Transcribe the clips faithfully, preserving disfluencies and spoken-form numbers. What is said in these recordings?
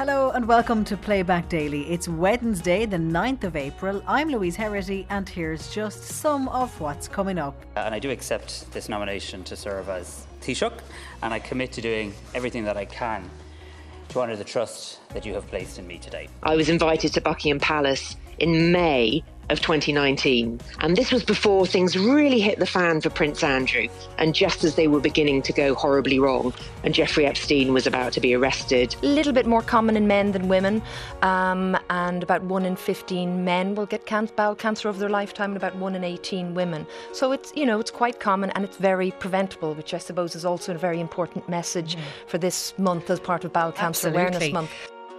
Hello and welcome to Playback Daily. It's Wednesday, the ninth of April. I'm Louise Herity and here's just some of what's coming up. And I do accept this nomination to serve as Taoiseach, and I commit to doing everything that I can to honour the trust that you have placed in me today. I was invited to Buckingham Palace in May of twenty nineteen, and this was before things really hit the fan for Prince Andrew, and just as they were beginning to go horribly wrong and Jeffrey Epstein was about to be arrested. A little bit more common in men than women, um, and about one in fifteen men will get can- bowel cancer over their lifetime, and about one in eighteen women. So it's, you know, it's quite common and it's very preventable, which I suppose is also a very important message mm. for this month as part of Bowel Cancer Absolutely. Awareness Month.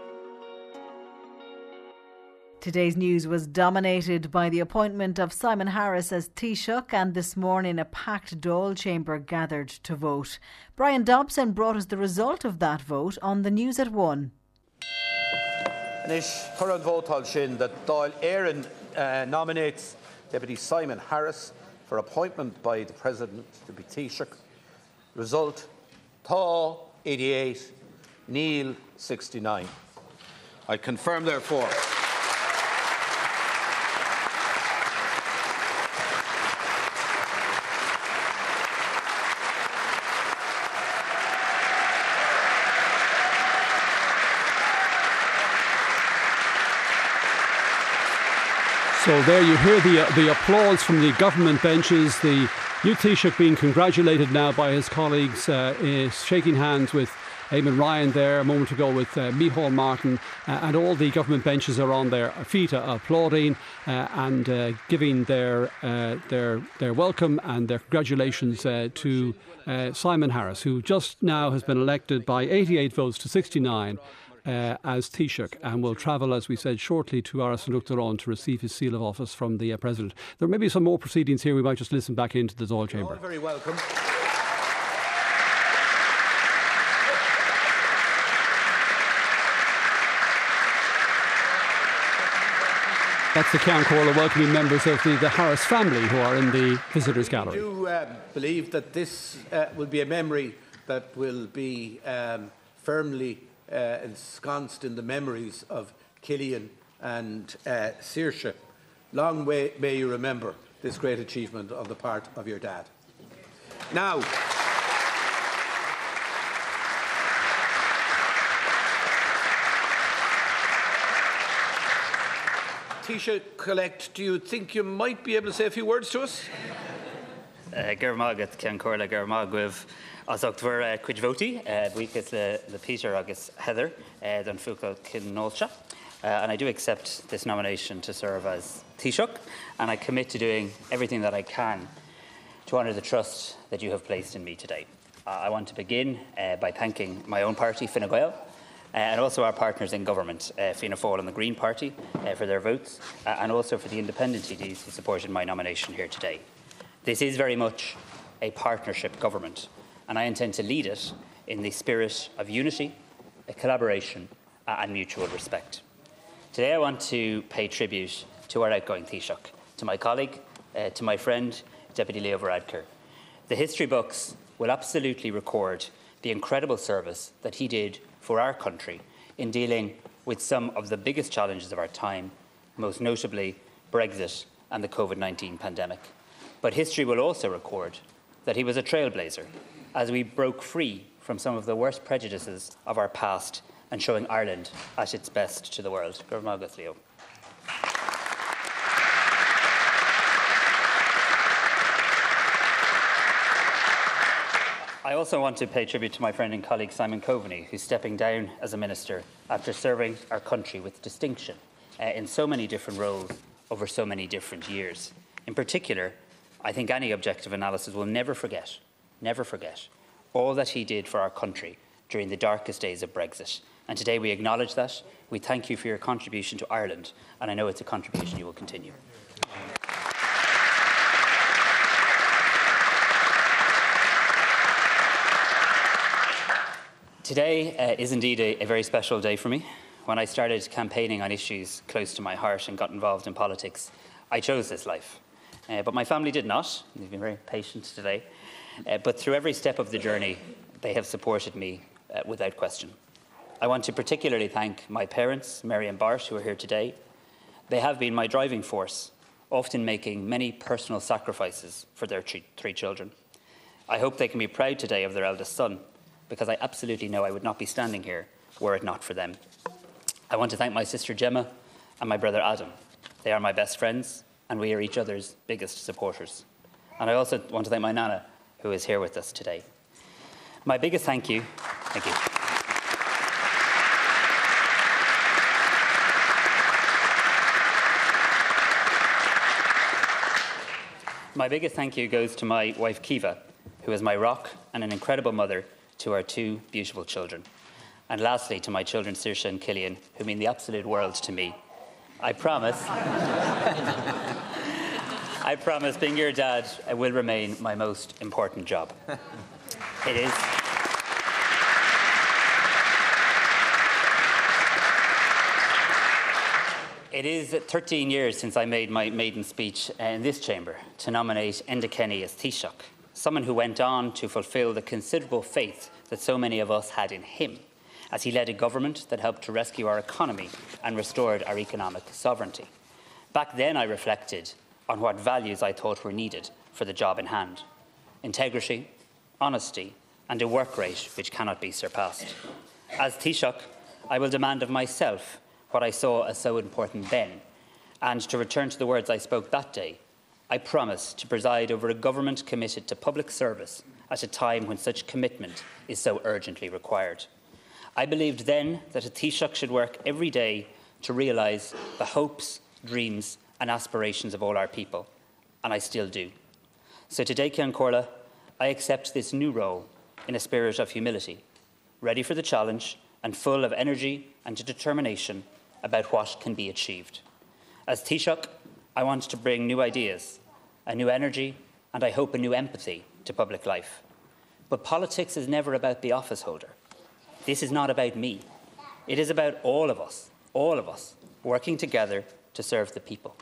Today's news was dominated by the appointment of Simon Harris as Taoiseach, and this morning a packed Dáil chamber gathered to vote. Brian Dobson brought us the result of that vote on the News at one. Anish current vote sin that Dáil Éireann uh, nominates Deputy Simon Harris for appointment by the President to be Taoiseach. Result: Tá eighty-eight, Neil sixty-nine. I confirm, therefore, So there you hear the uh, the applause from the government benches. The new Taoiseach being congratulated now by his colleagues, uh, is shaking hands with Eamon Ryan there a moment ago, with uh, Micheál Martin, uh, and all the government benches are on their feet uh, applauding uh, and uh, giving their uh, their their welcome and their congratulations uh, to uh, Simon Harris, who just now has been elected by eighty-eight votes to sixty-nine. Uh, as Taoiseach, and will travel, as we said, shortly to Áras an Uachtaráin to receive his seal of office from the uh, President. There may be some more proceedings here. We might just listen back into the Dáil chamber. Very welcome. That's the Ceann Comhairle welcoming members of the, the Harris family who are in the visitors' gallery. I do uh, believe that this uh, will be a memory that will be um, firmly Uh, ensconced in the memories of Killian and uh, Saoirse. Long may, may you remember this great achievement on the part of your dad. Now, Taoiseach Collect, do you think you might be able to say a few words to us? Gur mágat Ceann Comhairle gur mágwibh as octver cuid voti buchas le le Peter agus Heather don Fúcail Cinolcha, and I do accept this nomination to serve as Taoiseach, and I commit to doing everything that I can to honour the trust that you have placed in me today. Uh, I want to begin uh, by thanking my own party, Fine Gael, uh, and also our partners in government, uh, Fianna Fáil and the Green Party, uh, for their votes, uh, and also for the independent T Ds who supported my nomination here today. This is very much a partnership government, and I intend to lead it in the spirit of unity, a collaboration uh, and mutual respect. Today I want to pay tribute to our outgoing Taoiseach, to my colleague, uh, to my friend, Deputy Leo Varadkar. The history books will absolutely record the incredible service that he did for our country in dealing with some of the biggest challenges of our time, most notably Brexit and the COVID nineteen pandemic. But history will also record that he was a trailblazer as we broke free from some of the worst prejudices of our past and showing Ireland at its best to the world. Gur mágat, Leo. I also want to pay tribute to my friend and colleague Simon Coveney, who's stepping down as a minister after serving our country with distinction uh, in so many different roles over so many different years. In particular, I think any objective analysis will never forget, never forget, all that he did for our country during the darkest days of Brexit. And today we acknowledge that. We thank you for your contribution to Ireland, and I know it's a contribution you will continue. Today uh, is indeed a, a very special day for me. When I started campaigning on issues close to my heart and got involved in politics, I chose this life. Uh, but my family did not. They've been very patient today. Uh, but through every step of the journey, they have supported me uh, without question. I want to particularly thank my parents, Mary and Bart, who are here today. They have been my driving force, often making many personal sacrifices for their three children. I hope they can be proud today of their eldest son, because I absolutely know I would not be standing here were it not for them. I want to thank my sister Gemma and my brother Adam. They are my best friends, and we are each other's biggest supporters. And I also want to thank my Nana, who is here with us today. My biggest thank you, thank you. My biggest thank you goes to my wife Kiva, who is my rock and an incredible mother to our two beautiful children. And lastly, to my children Saoirse and Cillian, who mean the absolute world to me. I promise, I promise being your dad will remain my most important job. It is. It is thirteen years since I made my maiden speech in this chamber to nominate Enda Kenny as Taoiseach, someone who went on to fulfil the considerable faith that so many of us had in him, as he led a government that helped to rescue our economy and restored our economic sovereignty. Back then I reflected on what values I thought were needed for the job in hand: integrity, honesty, and a work rate which cannot be surpassed. As Taoiseach, I will demand of myself what I saw as so important then, and to return to the words I spoke that day, I promise to preside over a government committed to public service at a time when such commitment is so urgently required. I believed then that a Taoiseach should work every day to realise the hopes, dreams and aspirations of all our people, and I still do. So today, Ceann Comhairle, I accept this new role in a spirit of humility, ready for the challenge and full of energy and determination about what can be achieved. As Taoiseach, I want to bring new ideas, a new energy, and I hope a new empathy to public life. But politics is never about the office holder. This is not about me. It is about all of us, all of us, working together to serve the people.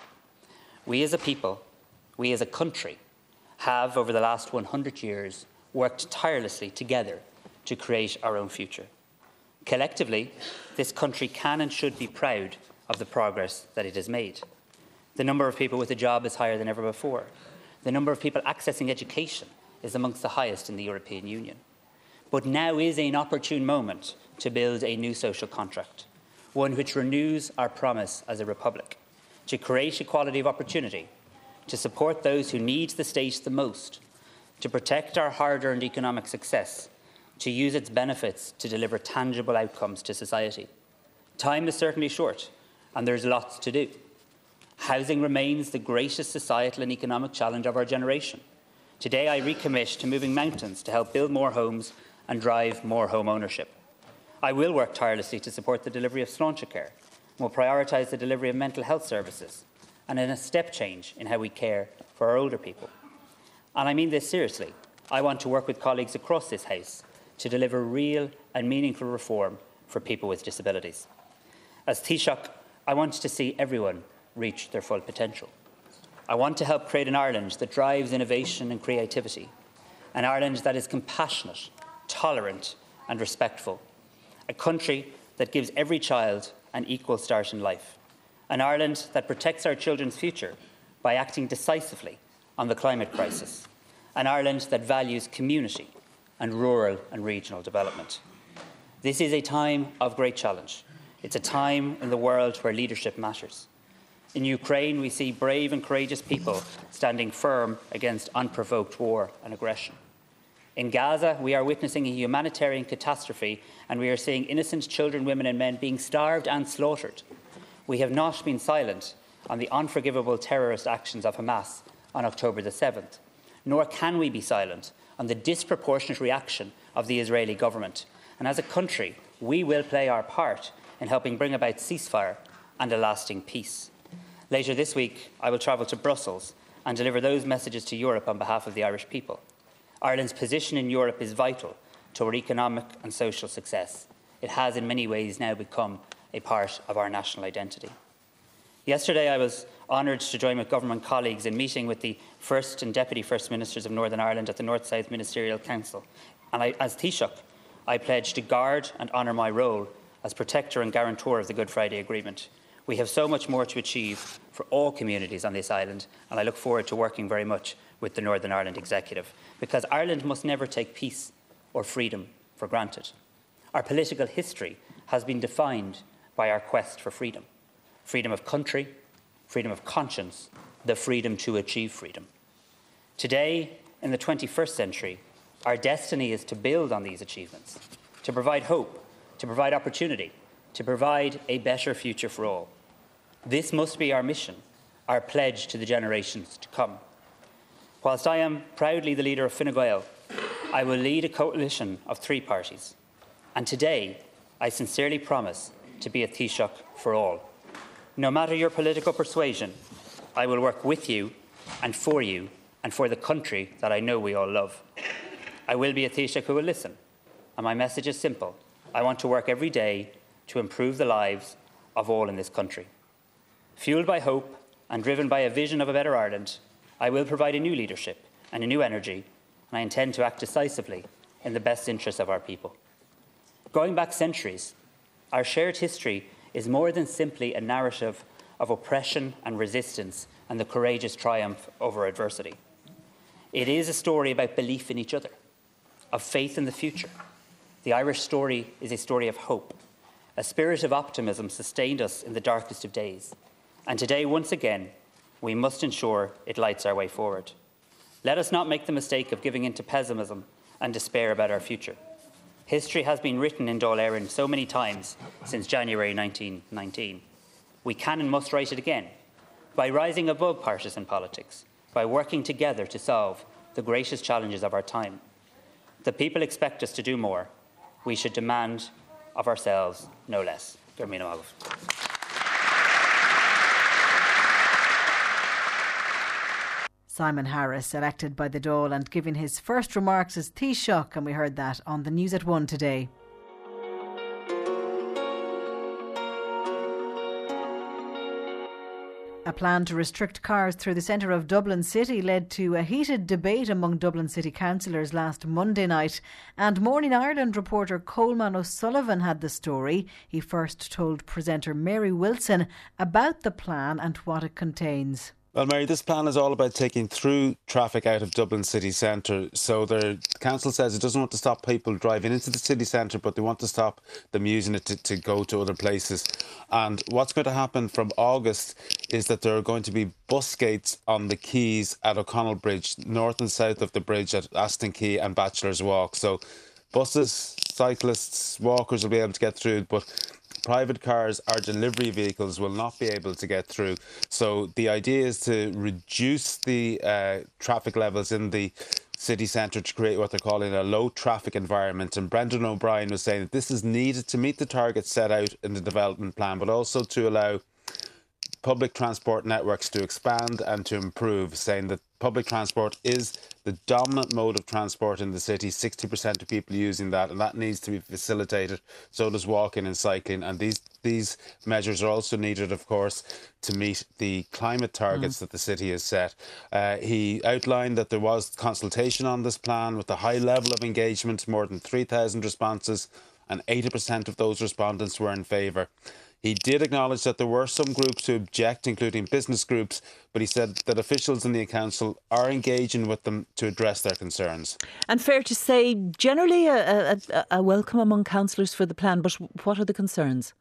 We as a people, we as a country, have over the last one hundred years worked tirelessly together to create our own future. Collectively, this country can and should be proud of the progress that it has made. The number of people with a job is higher than ever before. The number of people accessing education is amongst the highest in the European Union. But now is an opportune moment to build a new social contract, one which renews our promise as a republic, to create equality of opportunity, to support those who need the state the most, to protect our hard-earned economic success, to use its benefits to deliver tangible outcomes to society. Time is certainly short, and there's lots to do. Housing remains the greatest societal and economic challenge of our generation. Today, I recommit to moving mountains to help build more homes and drive more home ownership. I will work tirelessly to support the delivery of sláinte care, and will prioritise the delivery of mental health services, and in a step change in how we care for our older people. And I mean this seriously. I want to work with colleagues across this House to deliver real and meaningful reform for people with disabilities. As Taoiseach, I want to see everyone reach their full potential. I want to help create an Ireland that drives innovation and creativity, an Ireland that is compassionate, tolerant and respectful, a country that gives every child an equal start in life, an Ireland that protects our children's future by acting decisively on the climate crisis, an Ireland that values community and rural and regional development. This is a time of great challenge. It's a time in the world where leadership matters. In Ukraine, we see brave and courageous people standing firm against unprovoked war and aggression. In Gaza, we are witnessing a humanitarian catastrophe, and we are seeing innocent children, women and men being starved and slaughtered. We have not been silent on the unforgivable terrorist actions of Hamas on October the seventh, nor can we be silent on the disproportionate reaction of the Israeli government. And as a country, we will play our part in helping bring about ceasefire and a lasting peace. Later this week, I will travel to Brussels and deliver those messages to Europe on behalf of the Irish people. Ireland's position in Europe is vital to our economic and social success. It has in many ways now become a part of our national identity. Yesterday, I was honoured to join with government colleagues in meeting with the First and Deputy First Ministers of Northern Ireland at the North-South Ministerial Council. And I, as Taoiseach, I pledge to guard and honour my role as protector and guarantor of the Good Friday Agreement. We have so much more to achieve for all communities on this island, and I look forward to working very much with the Northern Ireland Executive, because Ireland must never take peace or freedom for granted. Our political history has been defined by our quest for freedom. Freedom of country, freedom of conscience, the freedom to achieve freedom. Today, in the twenty-first century, our destiny is to build on these achievements, to provide hope, to provide opportunity, to provide a better future for all. This must be our mission, our pledge to the generations to come. Whilst I am proudly the leader of Fine Gael, I will lead a coalition of three parties. And today, I sincerely promise to be a Taoiseach for all. No matter your political persuasion, I will work with you and for you and for the country that I know we all love. I will be a Taoiseach who will listen, and my message is simple. I want to work every day to improve the lives of all in this country. Fuelled by hope and driven by a vision of a better Ireland, I will provide a new leadership and a new energy, and I intend to act decisively in the best interests of our people. Going back centuries, our shared history is more than simply a narrative of oppression and resistance and the courageous triumph over adversity. It is a story about belief in each other, of faith in the future. The Irish story is a story of hope. A spirit of optimism sustained us in the darkest of days. And today, once again, we must ensure it lights our way forward. Let us not make the mistake of giving in to pessimism and despair about our future. History has been written in Dáil Éireann so many times since January nineteen nineteen. We can and must write it again by rising above partisan politics, by working together to solve the greatest challenges of our time. The people expect us to do more. We should demand of ourselves no less. Gurmina Magav. Simon Harris, elected by the Dáil and giving his first remarks as Taoiseach, and we heard that on the News at One today. A plan to restrict cars through the centre of Dublin City led to a heated debate among Dublin City councillors last Monday night, and Morning Ireland reporter Coleman O'Sullivan had the story. He first told presenter Mary Wilson about the plan and what it contains. Well, Mary, this plan is all about taking through traffic out of Dublin city centre. So the council says it doesn't want to stop people driving into the city centre, but they want to stop them using it to, to go to other places. And what's going to happen from August is that there are going to be bus gates on the quays at O'Connell Bridge, north and south of the bridge at Aston Quay and Bachelor's Walk. So buses, cyclists, walkers will be able to get through, but private cars or delivery vehicles will not be able to get through. So the idea is to reduce the uh, traffic levels in the city centre to create what they're calling a low traffic environment. And Brendan O'Brien was saying that this is needed to meet the targets set out in the development plan, but also to allow public transport networks to expand and to improve, saying that public transport is the dominant mode of transport in the city, sixty percent of people using that, and that needs to be facilitated. So does walking and cycling, and these these measures are also needed, of course, to meet the climate targets mm. that the city has set. Uh, he outlined that there was consultation on this plan with a high level of engagement, more than three thousand responses, and eighty percent of those respondents were in favour. He did acknowledge that there were some groups who object, including business groups, but he said that officials in the council are engaging with them to address their concerns. And fair to say, generally a, a, a welcome among councillors for the plan, but what are the concerns?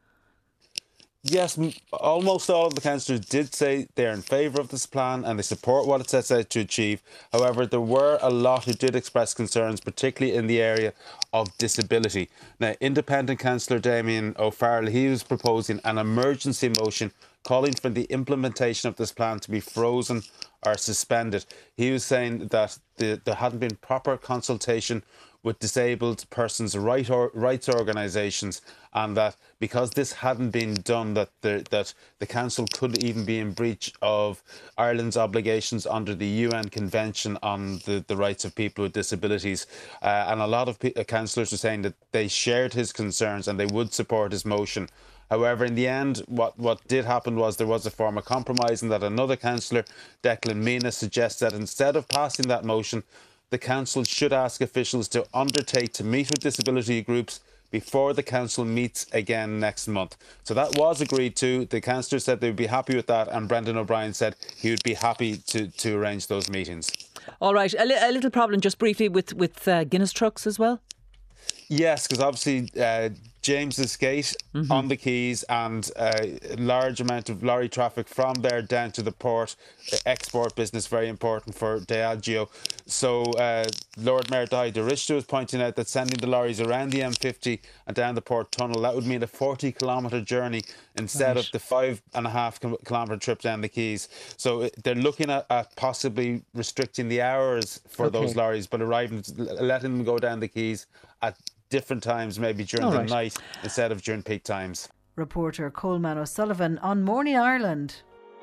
Yes, almost all of the councillors did say they're in favour of this plan and they support what it sets out to achieve. However, there were a lot who did express concerns, particularly in the area of disability. Now, independent councillor Damien O'Farrell, he was proposing an emergency motion calling for the implementation of this plan to be frozen or suspended. He was saying that the, there hadn't been proper consultation with disabled persons' right or, rights organisations, and that because this hadn't been done, that the, that the council could even be in breach of Ireland's obligations under the U N Convention on the, the rights of people with disabilities. Uh, and a lot of pe- uh, councillors were saying that they shared his concerns and they would support his motion. However, in the end, what, what did happen was there was a form of compromise, and that another councillor, Declan Mina, suggests that instead of passing that motion, the council should ask officials to undertake to meet with disability groups before the council meets again next month. So that was agreed to. The councillor said they would be happy with that, and Brendan O'Brien said he would be happy to, to arrange those meetings. All right, a, li- a little problem just briefly with, with uh, Guinness trucks as well? Yes, because obviously uh, James's Gate mm-hmm. on the quays, and a large amount of lorry traffic from there down to the port. Export business, very important for Diageo. So uh, Lord Mayor Dáithí de Riste was pointing out that sending the lorries around the M fifty and down the port tunnel, that would mean a forty kilometre journey instead right. of the five and a half kilometre trip down the quays. So they're looking at, at possibly restricting the hours for okay. those lorries, but arriving, letting them go down the quays at different times, maybe during All the right. night instead of during peak times. Reporter Coleman O'Sullivan on Morning Ireland.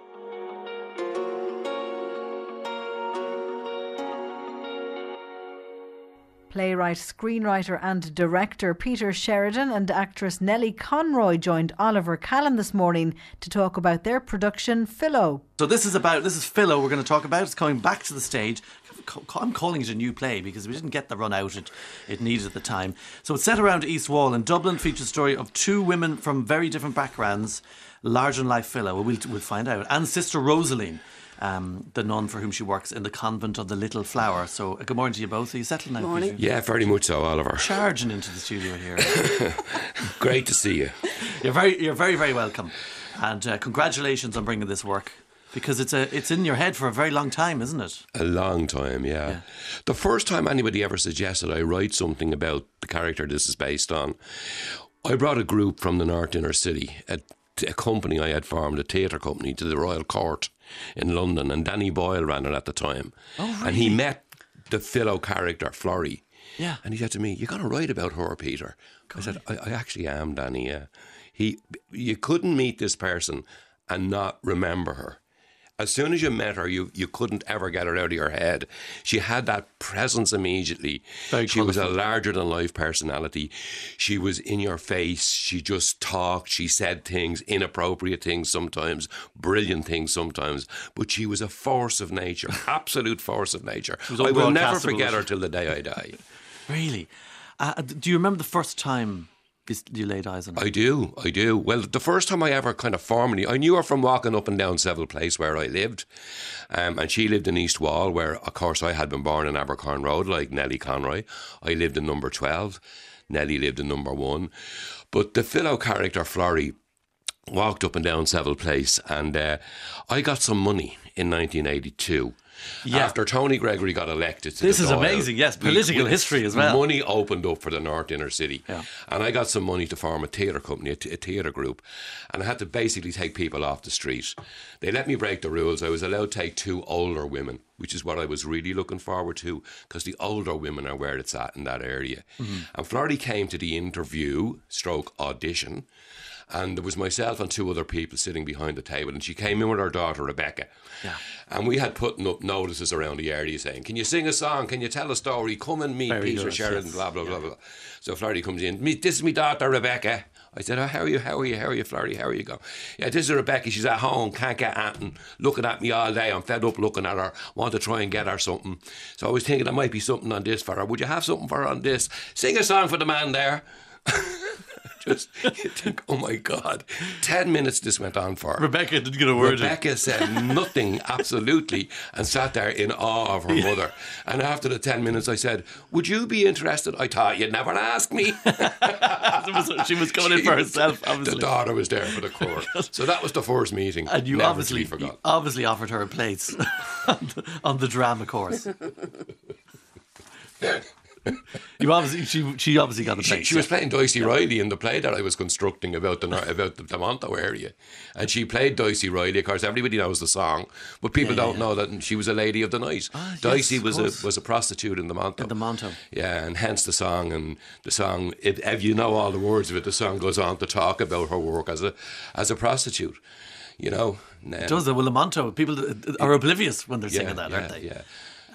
Playwright, screenwriter and director Peter Sheridan and actress Nellie Conroy joined Oliver Callan this morning to talk about their production Philo. So this is about, this is Philo we're going to talk about. It's coming back to the stage. I'm calling it a new play because we didn't get the run out it, it needed at the time. So it's set around East Wall in Dublin, features the story of two women from very different backgrounds, larger than life Philo, well, we'll, we'll find out, and Sister Rosaline. Um, the nun for whom she works in the convent of the Little Flower. So uh, good morning to you both. Are you settled now? Morning. Yeah, very much so, Oliver. Charging into the studio here. Great to see you. You're very, you're very, very welcome, and uh, congratulations on bringing this work, because it's a, it's in your head for a very long time, isn't it? A long time, yeah. yeah. The first time anybody ever suggested I write something about the character this is based on, I brought a group from the North Inner City, a, a company I had formed, a theatre company, to the Royal Court in London, and Danny Boyle ran it at the time. Oh, really? And he met the Philo character, Florrie. Yeah. And he said to me, "You're going to write about her, Peter?" God. I said, I, I actually am, Danny, yeah. He, you couldn't meet this person and not remember her. As soon as you met her, you, you couldn't ever get her out of your head. She had that presence immediately. Very she colourful. was a larger-than-life personality. She was in your face. She just talked. She said things, inappropriate things sometimes, brilliant things sometimes. But she was a force of nature, absolute force of nature. I will never forget her till the day I die. Really? Uh, do you remember the first time you laid eyes on her? I do, I do. Well, the first time I ever kind of formally, I knew her from walking up and down Seville Place where I lived, um, and she lived in East Wall, where of course I had been born in Abercorn Road like Nellie Conroy. I lived in number twelve, Nellie lived in number one. But the Philo character Florrie walked up and down Seville Place, and uh, I got some money in nineteen eighty-two. Yeah. After Tony Gregory got elected to this the is Dáil, amazing, yes, political we, history as well. Money opened up for the North Inner City, yeah. and I got some money to form a theatre company, a, t- a theatre group, and I had to basically take people off the street. They let me break the rules. I was allowed to take two older women, which is what I was really looking forward to, because the older women are where it's at in that area. Mm-hmm. And Florrie came to the interview stroke audition, and there was myself and two other people sitting behind the table, and she came in with her daughter Rebecca. Yeah. And we had putting up notices around the area saying, "Can you sing a song? Can you tell a story? Come and meet Very Peter good, Sheridan," yes. blah, blah, yeah. blah, blah. So Florrie comes in, "Meet, this is my daughter Rebecca." I said, "Oh, how are you, how are you, how are you, Florrie, how are you going?" "Yeah, this is Rebecca, she's at home, can't get anything, looking at me all day, I'm fed up looking at her, want to try and get her something. So I was thinking there might be something on this for her. Would you have something for her on this? Sing a song for the man there." Just, you think, oh my God. Ten minutes this went on for. Rebecca didn't get a word Rebecca in. said nothing, absolutely, and sat there in awe of her yeah. mother. And after the ten minutes I said, "Would you be interested?" "I thought you'd never ask me." She was going in for herself, obviously. The daughter was there for the court. So that was the first meeting. And you never obviously, to be forgotten. you obviously offered her a place on, the, on the drama course. You obviously, she she obviously got the place. She, she yeah. was playing Dicey Riley in the play that I was constructing about the about the, the Monto area, and she played Dicey Riley. Of course, everybody knows the song, but people yeah, yeah, don't yeah. know that she was a lady of the night. Ah, Dicey yes, was a was a prostitute in the Monto. In the Monto, yeah, and hence the song. And the song, if, if you know all the words of it, the song goes on to talk about her work as a as a prostitute. You know, it does. Well, the Monto people are oblivious when they're yeah, singing that, yeah, aren't they? Yeah.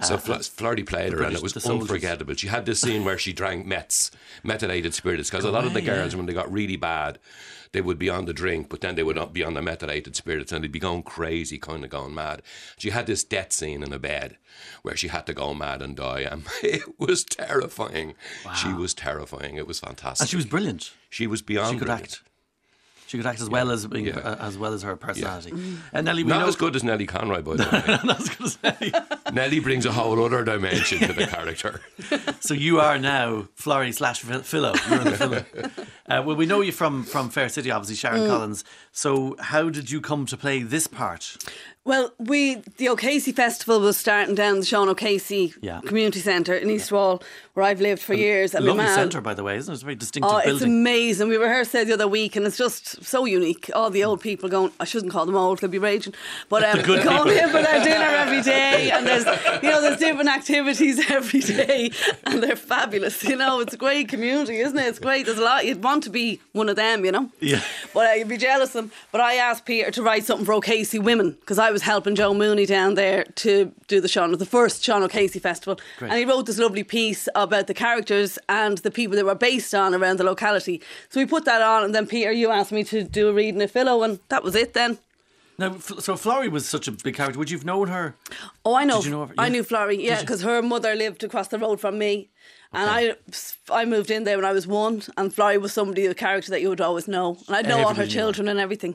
So Uh, Fl- Florrie played her, British- and it was the soldiers. unforgettable. She had this scene where she drank meths, methylated spirits, because a lot of the Right, girls, yeah. when they got really bad, they would be on the drink, but then they would not be on the methylated spirits, and they'd be going crazy, kind of going mad. She had this death scene in a bed where she had to go mad and die, and it was terrifying. Wow. She was terrifying. It was fantastic. And she was brilliant. She was beyond She could brilliant. act. She could act as well as being, Yeah. uh, as well as her personality. Yeah. And Nellie, we Not know as good as Nellie Conroy, by the way. I was going to say. Nellie brings a whole other dimension to the character. So you are now Florrie slash Phil- Philo. You're in the film. Uh, well, we know you from from Fair City, obviously, Sharon Mm. Collins. So how did you come to play this part? Well, we the O'Casey Festival was starting down the Sean O'Casey Yeah. Community Centre in East Wall, where I've lived for years. A And my lovely man- centre, by the way, isn't it? It's a very distinctive Oh, it's building. amazing. We rehearsed there the other week, and it's just so unique. All the old people going, I shouldn't call them old, they'll be raging. But um, The good going people. in for their dinner every day, and there's, you know, there's different activities every day, and they're fabulous. You know, it's a great community, isn't it? It's great. There's a lot. You'd want to be one of them, you know? Yeah. But uh, you'd be jealous of them. But I asked Peter to write something for O'Casey Women, because I was helping Joe Mooney down there to do the Sean, the first Sean O'Casey Festival. Great. And he wrote this lovely piece about the characters and the people they were based on around the locality. So we put that on, and then Peter, you asked me to do a reading of Philo, and that was it then. Now, F- so Florrie was such a big character. Would you have known her? Oh, I know. Did you know her? I Yeah. knew Florrie, yeah, Did you? because her mother lived across the road from me. And I I moved in there when I was one, and Florrie was somebody, a character that you would always know. And I'd know all her Everybody knew her. children and everything.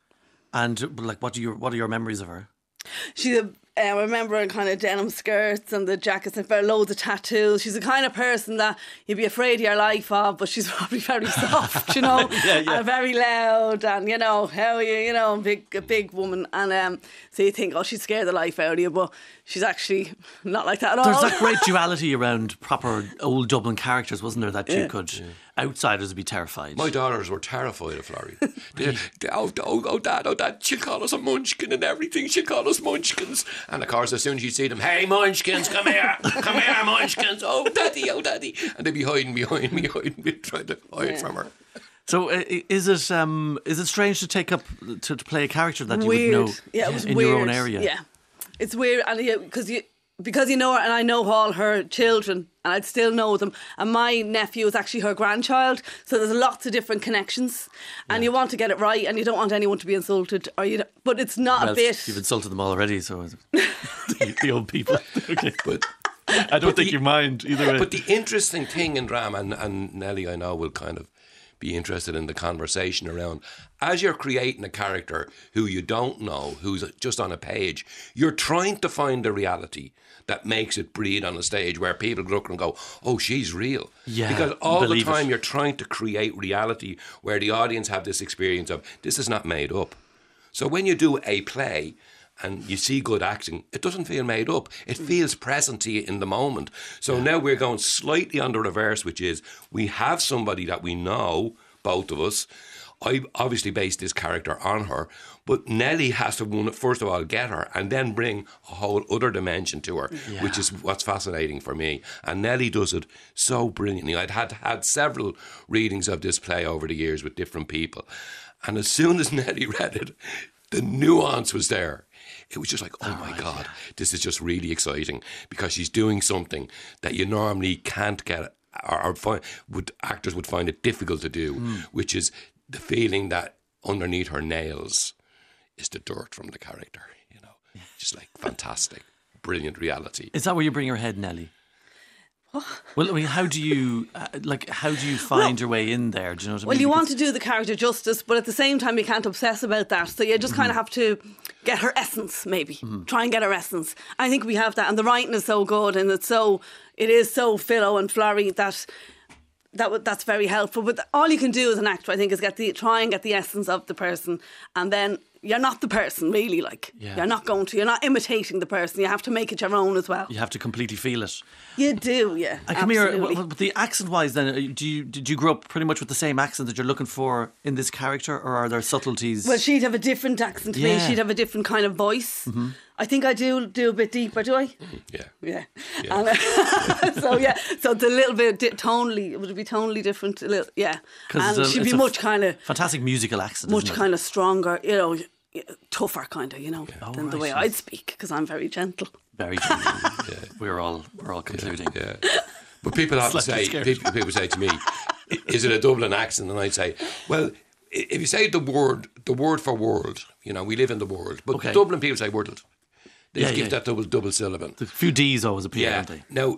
And like, what do you what are your memories of her? She's a, uh, I remember her kind of denim skirts and the jackets and loads of tattoos. She's the kind of person that you'd be afraid of your life of, but she's probably very soft, you know, Yeah, yeah. and very loud, and you know, how are you, you know, a big, a big woman, and um, so you think, oh, she'd scare the life out of you, but she's actually not like that at There's all. that great duality around proper old Dublin characters, wasn't there? That you Yeah. could outsiders would be terrified. My daughters were terrified of Florrie. They, they, oh, oh, oh, Dad, oh, Dad, she'll call us a munchkin and everything. She'll call us munchkins. And of course, as soon as you see them, hey, munchkins, come here, come here, munchkins. Oh, Daddy, oh, Daddy. And they'd be hiding behind me, hiding me, trying to hide Yeah. from her. So uh, is it um, is it strange to take up to, to play a character that you weird. would know Yeah, it was in weird. your own area? Yeah, it's weird, and because you because you know her, and I know all her children, and I'd still know them. And my nephew is actually her grandchild, so there's lots of different connections, and you want to get it right, and you don't want anyone to be insulted, or you. Don't, but it's not Well, a bit. you've insulted them already, so the, the old people. Okay, But I don't think the- you mind either way. But the interesting thing in drama, and, and Nellie, I know, will kind of be interested in the conversation around, as you're creating a character who you don't know, who's just on a page, you're trying to find a reality that makes it breathe on a stage where people look and go, oh, she's real. Yeah, because all the believe time it. you're trying to create reality where the audience have this experience of, this is not made up. So when you do a play and you see good acting, it doesn't feel made up. It feels present to you in the moment. So now we're going slightly on the reverse, which is we have somebody that we know, both of us. I obviously based this character on her, but Nellie has to, first of all, get her and then bring a whole other dimension to her, Yeah. which is what's fascinating for me. And Nellie does it so brilliantly. I'd had had several readings of this play over the years with different people. And as soon as Nellie read it, the nuance was there. It was just like, oh, my God, this is just really exciting because she's doing something that you normally can't get, or, or find, would actors would find it difficult to do, Mm. which is the feeling that underneath her nails is the dirt from the character, you know, just like fantastic, brilliant reality. Is that where you bring your head, Nellie? Well, I mean, how do you uh, like? How do you find your way in there? Do you know what I mean? Well, you want Because- to do the character justice, but at the same time, you can't obsess about that. So you just kind of have to get her essence, maybe. Try and get her essence. I think we have that. And the writing is so good, and it's so, it is so Philo and Florrie that that w- that's very helpful. But all you can do as an actor, I think, is get the try and get the essence of the person, and then you're not the person, really. Like Yeah. you're not going to, you're not imitating the person. You have to make it your own as well. You have to completely feel it. You do, yeah. And come here, absolutely. w- but the accent-wise, then, uh, do you did you grow up pretty much with the same accent that you're looking for in this character, or are there subtleties? Well, she'd have a different accent to me. Yeah. She'd have a different kind of voice. Mm-hmm. I think I do do a bit deeper, do I? Yeah. Yeah. And, uh, so yeah, so it's a little bit di- tonally. It would be tonally different. A little, yeah. 'Cause And it's a- she'd be it's a much kind of fantastic musical accent, much isn't it? kind of stronger. You know, tougher kind of. You know, Oh, than the right, way yeah. I'd speak because I'm very gentle. Very true. yeah. We're all we're all concluding. Yeah. yeah. But people often say, people, people say to me, "Is it a Dublin accent?" And I'd say, "Well, if you say the word, the word for world, you know, we live in the world. But okay. Dublin people say world. They yeah, give yeah. that double double syllable. A few D's always appear, yeah. don't they? Now,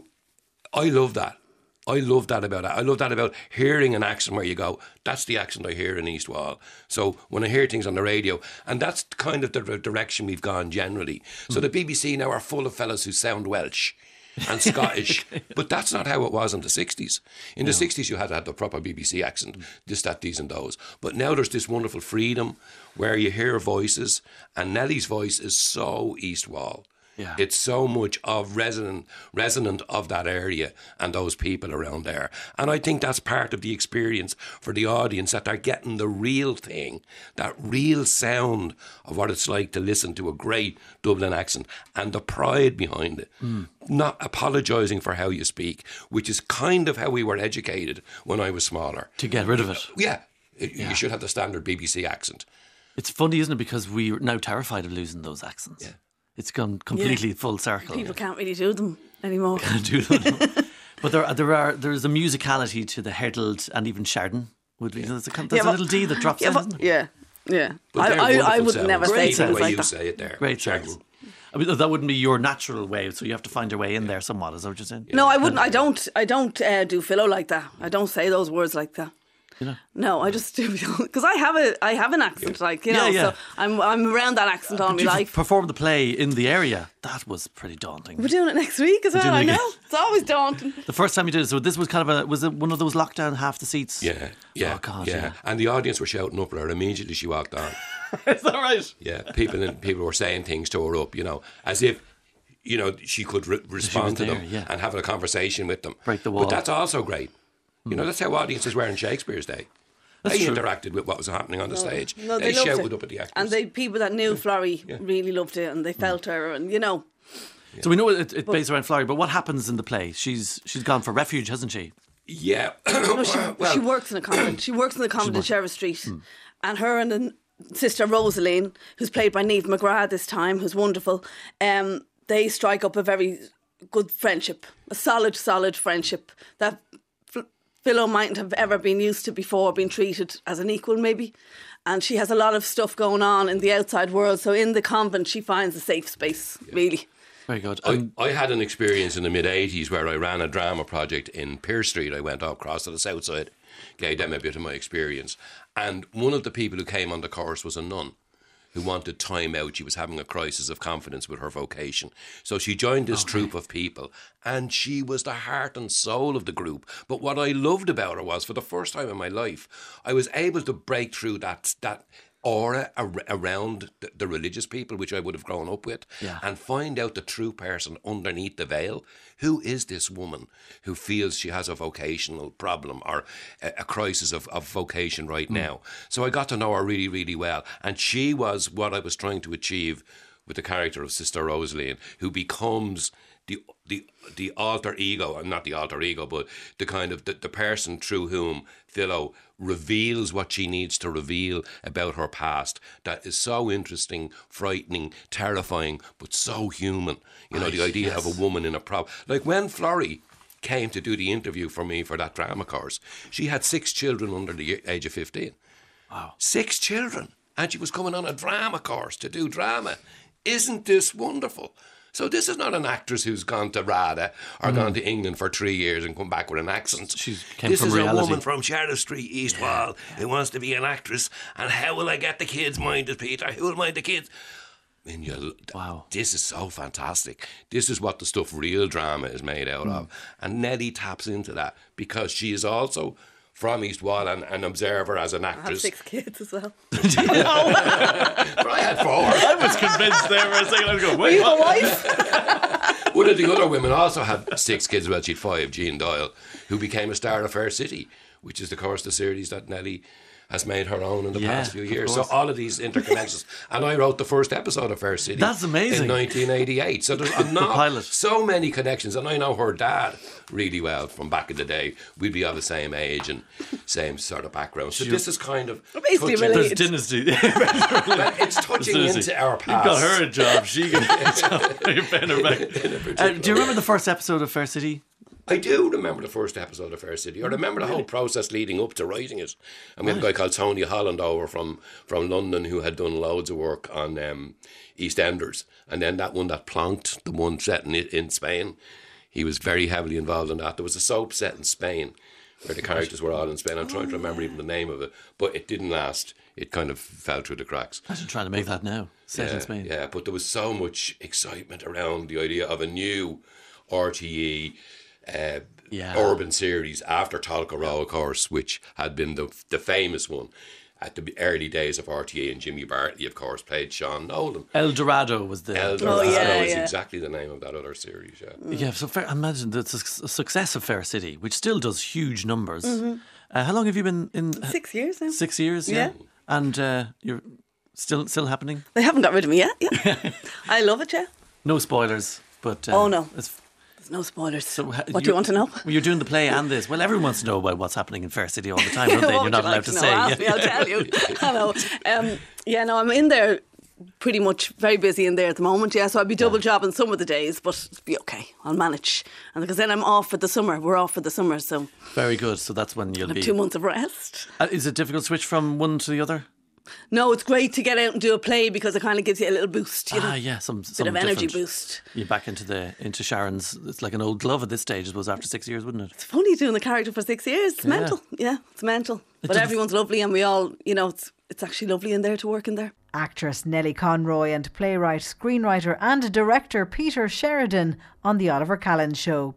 I love that. I love that about it. I love that about hearing an accent where you go, that's the accent I hear in East Wall. So when I hear things on the radio, and that's kind of the direction we've gone generally. So mm. the B B C now are full of fellas who sound Welsh and Scottish, but that's not how it was in the sixties. In no. the sixties, you had to have the proper B B C accent, this, that, these and those. But now there's this wonderful freedom where you hear voices, and Nelly's voice is so East Wall. Yeah. It's so much of resonant, resonant of that area and those people around there. And I think that's part of the experience for the audience, that they're getting the real thing, that real sound of what it's like to listen to a great Dublin accent and the pride behind it. Mm. Not apologising for how you speak, which is kind of how we were educated when I was smaller. To get rid of it. Yeah. yeah. You should have the standard B B C accent. It's funny, isn't it? Because we're now terrified of losing those accents. Yeah. It's gone completely yeah. full circle. People can't really do them anymore. Can't do them. But there, there are there's a musicality to the Herdled and even Sheridan. Would be, there's a, there's yeah, a little D that drops yeah, in, but, isn't it? Yeah, yeah. I, I, I would sounds. never Great say things like you that. say it there. Great sounds. I mean, that wouldn't be your natural way, so you have to find your way in there somewhat. Is that what you're saying? No, I wouldn't. I don't. I don't uh, do philo like that. I don't say those words like that. You know? No, I just do because I have a I have an accent, like you know, yeah, yeah. so I'm I'm around that accent uh, all my life. Perform the play in the area. That was pretty daunting. We're doing it next week as well. I know it's always daunting. The first time you did it, so this was kind of a was it one of those lockdown half the seats? Yeah, yeah, oh God, yeah. yeah. And the audience were shouting up at her immediately she walked on. Is that right? Yeah, people people were saying things to her up, you know, as if. You know, she could re- respond to there, them yeah. and have a conversation with them. Break the wall. But that's also great. You know, that's how audiences were in Shakespeare's day. That's they true. interacted with what was happening on the no, stage. No, they they shouted it. up at the actors. And the people that knew Florrie yeah. really loved it and they felt mm. her and, you know. Yeah. So we know it, it's based around Florrie, but what happens in the play? She's She's gone for refuge, hasn't she? Yeah. no, she, well, she works in a convent. She works in the convent in Sheriff Street. Mm. And her and the sister Rosaline, who's played by Niamh McGrath this time, who's wonderful, um, they strike up a very good friendship, a solid, solid friendship that Philo mightn't have ever been used to before, being treated as an equal maybe. And she has a lot of stuff going on in the outside world. So in the convent, she finds a safe space, yeah. really. Very good. Um, I, I had an experience in the mid-eighties where I ran a drama project in Pearse Street. I went across to the south side, gave them a bit of my experience. And one of the people who came on the course was a nun who wanted time out. She was having a crisis of confidence with her vocation. So she joined this okay. troupe of people and she was the heart and soul of the group. But what I loved about her was, for the first time in my life, I was able to break through that that aura ar- around the, the religious people, which I would have grown up with, yeah. and find out the true person underneath the veil. Who is this woman who feels she has a vocational problem or a, a crisis of, of vocation right mm. now? So I got to know her really, really well. And she was what I was trying to achieve with the character of Sister Rosaline, who becomes the the the alter ego, not the alter ego, but the kind of the, the person through whom Philo reveals what she needs to reveal about her past. That is so interesting, frightening, terrifying, but so human. You know, right, the idea yes. of a woman in a problem. Like when Florrie came to do the interview for me for that drama course, she had six children under the age of fifteen. Wow. Six children. And she was coming on a drama course to do drama. Isn't this wonderful? So this is not an actress who's gone to RADA or mm. gone to England for three years and come back with an accent. She came this from is reality. a woman from Sheriff Street, East yeah. Wall, who wants to be an actress. And how will I get the kids minded, Peter? Who will mind the kids? I mean, you, wow. This is so fantastic. This is what the stuff real drama is made out mm. of. And Nelly taps into that because she is also from East Wall and an observer as an actress. I have six kids as well. But I had four. I was convinced there for a second. I was going, wait, were you what? the wife? One of the other women also had six kids. Well, she had five, Jean Doyle, who became a star of Fair City, which is, of course, the series that Nelly has made her own in the Yeah, past few of years. So course. all of these interconnections. And I wrote the first episode of Fair City. That's amazing. In nineteen eighty-eight. So there's a not, pilot. so many connections. And I know her dad really well from back in the day. We'd be of the same age and same sort of background. So this is kind of Basically touching, There's related. dynasty. well, it's touching Susie, into our You past. got her a job. She got a job. You're paying her back. Uh, do you remember the first episode of Fair City? I do remember the first episode of Fair City. I remember the whole process leading up to writing it. And we had a guy called Tony Holland over from, from London who had done loads of work on um, EastEnders. And then that one that plonked, the one set in, in Spain, he was very heavily involved in that. There was a soap set in Spain where the characters were all in Spain. I'm trying to remember even the name of it. But it didn't last. It kind of fell through the cracks. Imagine trying to make that now. Set yeah, in Spain. Yeah, but there was so much excitement around the idea of a new R T E uh, Yeah. urban series after Talca Row, of course, which had been the the famous one at the early days of R T E, and Jimmy Bartley, of course, played Sean Nolan. El Dorado was the... El Dorado Oh, yeah, is yeah. exactly the name of that other series, yeah. Yeah, so fair, imagine the su- success of Fair City, which still does huge numbers. Uh, how long have you been in? uh, Six years now. Six years, yeah. Yeah. And uh, you're still still happening? They haven't got rid of me yet. Yeah. I love it, yeah. No spoilers, but... Uh, Oh, no. It's, There's no spoilers. so ha- What do you want to know? Well, you're doing the play and this. Well, everyone wants to know about what's happening in Fair City all the time, don't they? What You're would not you allowed like to know? say. Ask me, I'll tell you. I know. Um, yeah, no, I'm in there pretty much very busy in there at the moment. Yeah, so I'll be double jobbing some of the days, but it'll be okay. I'll manage. And because then I'm off for the summer. We're off for the summer, so Very good. So that's when you'll I'll have be... two months of rest. Uh, is it difficult to switch from one to the other? No, it's great to get out and do a play because it kind of gives you a little boost, you know. Ah, yeah, some, Bit some of energy different. boost. You're back into the into Sharon's. It's like an old glove at this stage, I suppose, after six years, wouldn't it? It's funny doing the character for six years. It's Yeah. mental. Yeah, it's mental. It But doesn't- everyone's lovely and we all, you know, it's it's actually lovely in there to work in there. Actress Nellie Conroy and playwright, screenwriter and director Peter Sheridan on The Oliver Callan Show.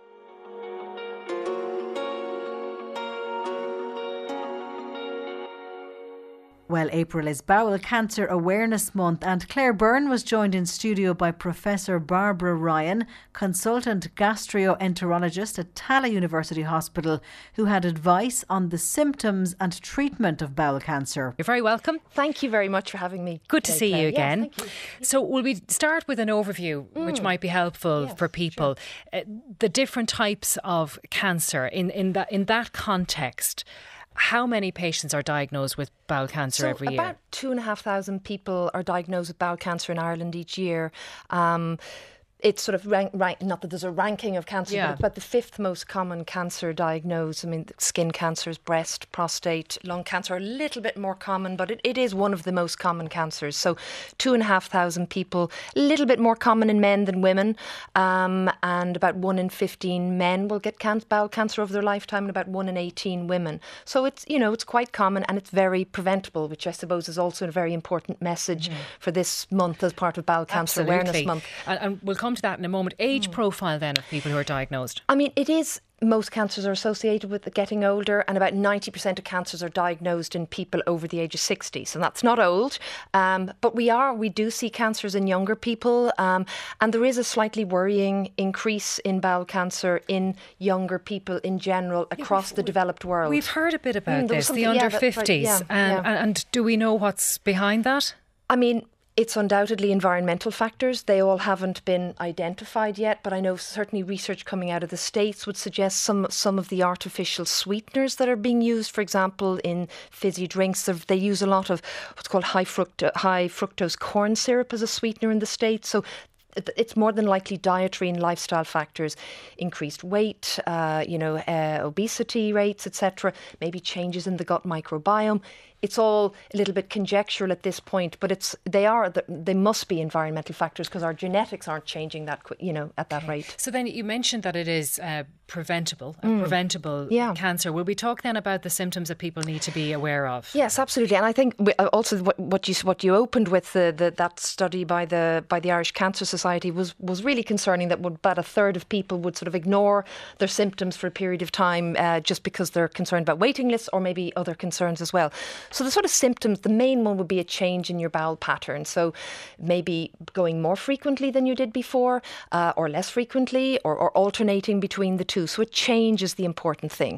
Well, April is Bowel Cancer Awareness Month, and Claire Byrne was joined in studio by Professor Barbara Ryan, consultant gastroenterologist at Tala University Hospital, who had advice on the symptoms and treatment of bowel cancer. You're very welcome. Thank you very much for having me. Good to see Claire. you Yes, again. thank you. So, will we start with an overview, which might be helpful Yes, for people? Uh, the different types of cancer in in that in that context. How many patients are diagnosed with bowel cancer So every year? about two and a half thousand people are diagnosed with bowel cancer in Ireland each year. Um, it's sort of rank, rank, not that there's a ranking of cancer, Yeah. but it's about the fifth most common cancer diagnosed. I mean, skin cancers, breast, prostate, lung cancer are a little bit more common, but it, it is one of the most common cancers. So two and a half thousand people, a little bit more common in men than women, um, and about one in fifteen men will get can- bowel cancer over their lifetime, and about one in eighteen women. So it's, you know, it's quite common and it's very preventable, which I suppose is also a very important message for this month as part of Bowel Cancer Awareness Absolutely. Month. And, and we'll come to that in a moment. Age profile then of people who are diagnosed. I mean, it is, most cancers are associated with getting older, and about ninety percent of cancers are diagnosed in people over the age of sixty. So that's not old. Um, but we are, we do see cancers in younger people. Um, and there is a slightly worrying increase in bowel cancer in younger people in general across the developed world. We've heard a bit about Mm, there was this, the something- yeah, under that's right, fifties. yeah, um, yeah. And, and do we know what's behind that? I mean, it's undoubtedly environmental factors. They all haven't been identified yet, but I know certainly research coming out of the States would suggest some some of the artificial sweeteners that are being used, for example, in fizzy drinks. They've- They use a lot of what's called high, fructo- high fructose corn syrup as a sweetener in the States. So it- it's more than likely dietary and lifestyle factors, increased weight, uh, you know, uh, obesity rates, et cetera, maybe changes in the gut microbiome. It's all a little bit conjectural at this point, but it's they are they must be environmental factors because our genetics aren't changing that quick, you know, at that rate. So then you mentioned that it is uh, preventable, a Mm. preventable Yeah. cancer. Will we talk then about the symptoms that people need to be aware of? Yes, absolutely, and I think we- uh, also what, what you what you opened with the, the that study by the by the Irish Cancer Society was was really concerning. That would, about a third of people would sort of ignore their symptoms for a period of time uh, just because they're concerned about waiting lists or maybe other concerns as well. So the sort of symptoms, the main one would be a change in your bowel pattern. So maybe going more frequently than you did before, uh, or less frequently, or, or alternating between the two. So a change is the important thing.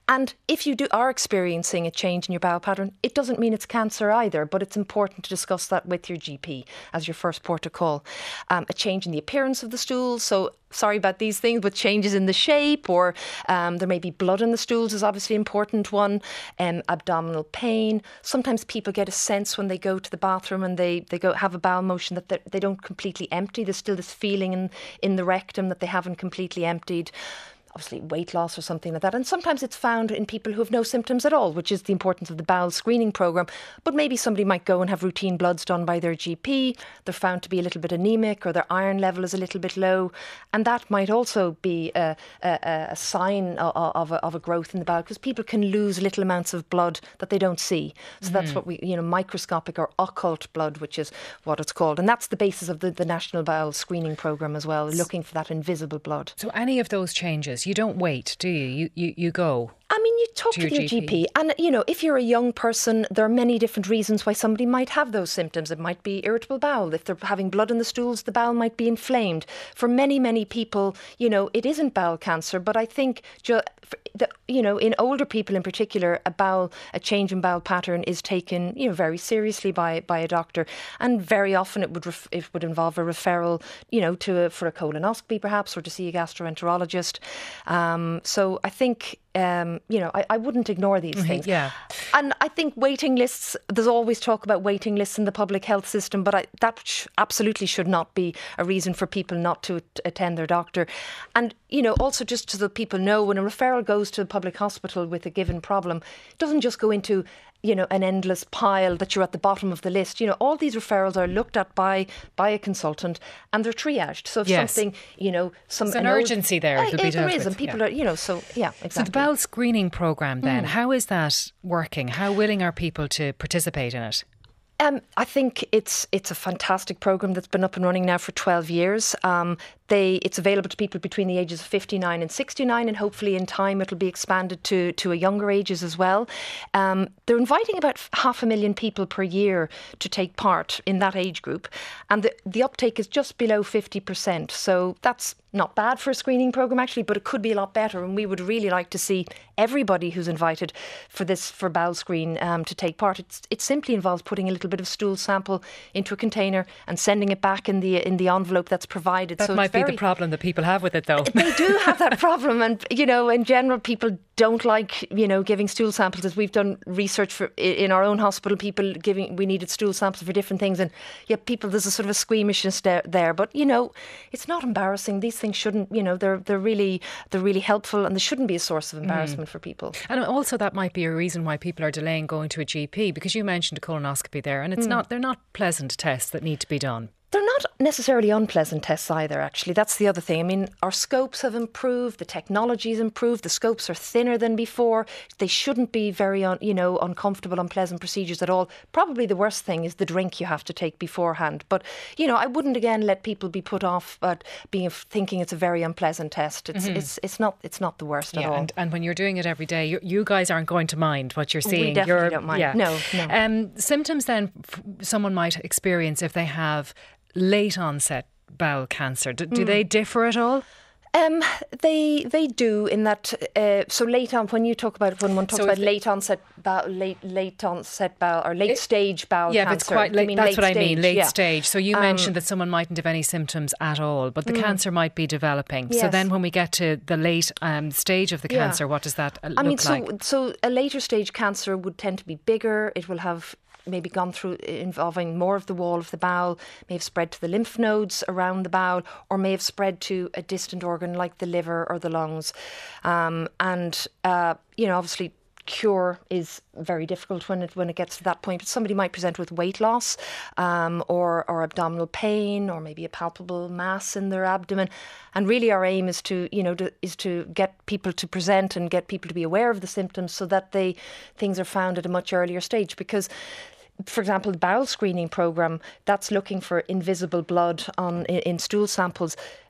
And if you do are experiencing a change in your bowel pattern, it doesn't mean it's cancer either, but it's important to discuss that with your G P as your first port of call. Um, a change in the appearance of the stools, so sorry about these things, but changes in the shape, or um, there may be blood in the stools is obviously an important one. Um, abdominal pain. Sometimes people get a sense when they go to the bathroom and they, they go have a bowel motion that they don't completely empty. There's still this feeling in, in the rectum that they haven't completely emptied. Obviously weight loss or something like that. And sometimes it's found in people who have no symptoms at all, which is the importance of the bowel screening programme. But maybe somebody might go and have routine bloods done by their G P. They're found to be a little bit anemic, or their iron level is a little bit low. And that might also be a, a, a sign of, of, a, of a growth in the bowel, because people can lose little amounts of blood that they don't see. So mm-hmm. that's what we, you know, microscopic or occult blood, which is what it's called. And that's the basis of the, the National Bowel Screening Programme as well, looking for that invisible blood. So any of those changes, you don't wait, do you? You you, you go. I mean, you talk to, to your, your G P. G P, and you know, if you're a young person, there are many different reasons why somebody might have those symptoms. It might be irritable bowel. If they're having blood in the stools, the bowel might be inflamed. For many, many people, you know, it isn't bowel cancer, but I think, ju- the, you know, in older people in particular, a bowel, a change in bowel pattern is taken, you know, very seriously by by a doctor, and very often it would ref- it would involve a referral, you know, to a, for a colonoscopy perhaps, or to see a gastroenterologist. Um, so I think. Um, you know, I, I wouldn't ignore these mm-hmm, things. Yeah. And I think waiting lists, there's always talk about waiting lists in the public health system, but I, that sh- absolutely should not be a reason for people not to t- attend their doctor. And, you know, also just so that people know, when a referral goes to a public hospital with a given problem, it doesn't just go into, you know, an endless pile that you're at the bottom of the list. You know, all these referrals are looked at by by a consultant, and they're triaged. So if yes. something, you know, some There's an urgency there. Uh, be there is, with, and people yeah. are, you know, so yeah, exactly. So the bowel screening programme then, mm. how is that working? How willing are people to participate in it? Um, I think it's it's a fantastic programme that's been up and running now for twelve years. Um, they it's available to people between the ages of fifty-nine and sixty-nine, and hopefully in time it'll be expanded to, to a younger ages as well. Um, they're inviting about half a million people per year to take part in that age group, and the, the uptake is just below fifty percent. So that's not bad for a screening programme actually, but it could be a lot better, and we would really like to see everybody who's invited for this for bowel screen um, to take part. It's, it simply involves putting a little bit of stool sample into a container and sending it back in the in the envelope that's provided. That so might it's be very, the problem that people have with it, though. They do have that problem, and you know, in general, people don't like, you know, giving stool samples. As we've done research for in our own hospital, people giving we needed stool samples for different things, and yeah, people there's a sort of a squeamishness there, there. But you know, it's not embarrassing. These things shouldn't, you know, they're they're really they're really helpful, and they shouldn't be a source of embarrassment mm. for people. And also that might be a reason why people are delaying going to a G P, because you mentioned a colonoscopy there, and it's mm. not they're not pleasant tests that need to be done. They're not necessarily unpleasant tests either, actually. That's the other thing. I mean, our scopes have improved, the technology's improved, the scopes are thinner than before. They shouldn't be very, un, you know, uncomfortable, unpleasant procedures at all. Probably the worst thing is the drink you have to take beforehand. But, you know, I wouldn't, again, let people be put off at being thinking it's a very unpleasant test. It's mm-hmm. it's it's not it's not the worst yeah, at all. And, and when you're doing it every day, you, you guys aren't going to mind what you're seeing. We definitely you're, don't mind. Yeah. No, no. Um, symptoms then f- someone might experience if they have late onset bowel cancer. Do, do mm. they differ at all? Um, they they do in that. Uh, so late on, when you talk about when one talks so about late onset bowel, late late onset bowel or late it, stage bowel yeah, cancer. Yeah, it's quite late. That's late what stage, I mean. Late yeah. stage. So you um, mentioned that someone mightn't have any symptoms at all, but the mm. cancer might be developing. Yes. So then, when we get to the late um, stage of the yeah. cancer, what does that uh, look I mean, like? so so a later stage cancer would tend to be bigger. It will have maybe gone through involving more of the wall of the bowel, may have spread to the lymph nodes around the bowel, or may have spread to a distant organ like the liver or the lungs. Um, and, uh, you know, obviously cure is very difficult when it when it gets to that point. But somebody might present with weight loss um, or, or abdominal pain, or maybe a palpable mass in their abdomen. And really our aim is to, you know, to, is to get people to present and get people to be aware of the symptoms so that they things are found at a much earlier stage. Because, for example, the bowel screening programme, that's looking for invisible blood on in, in stool samples.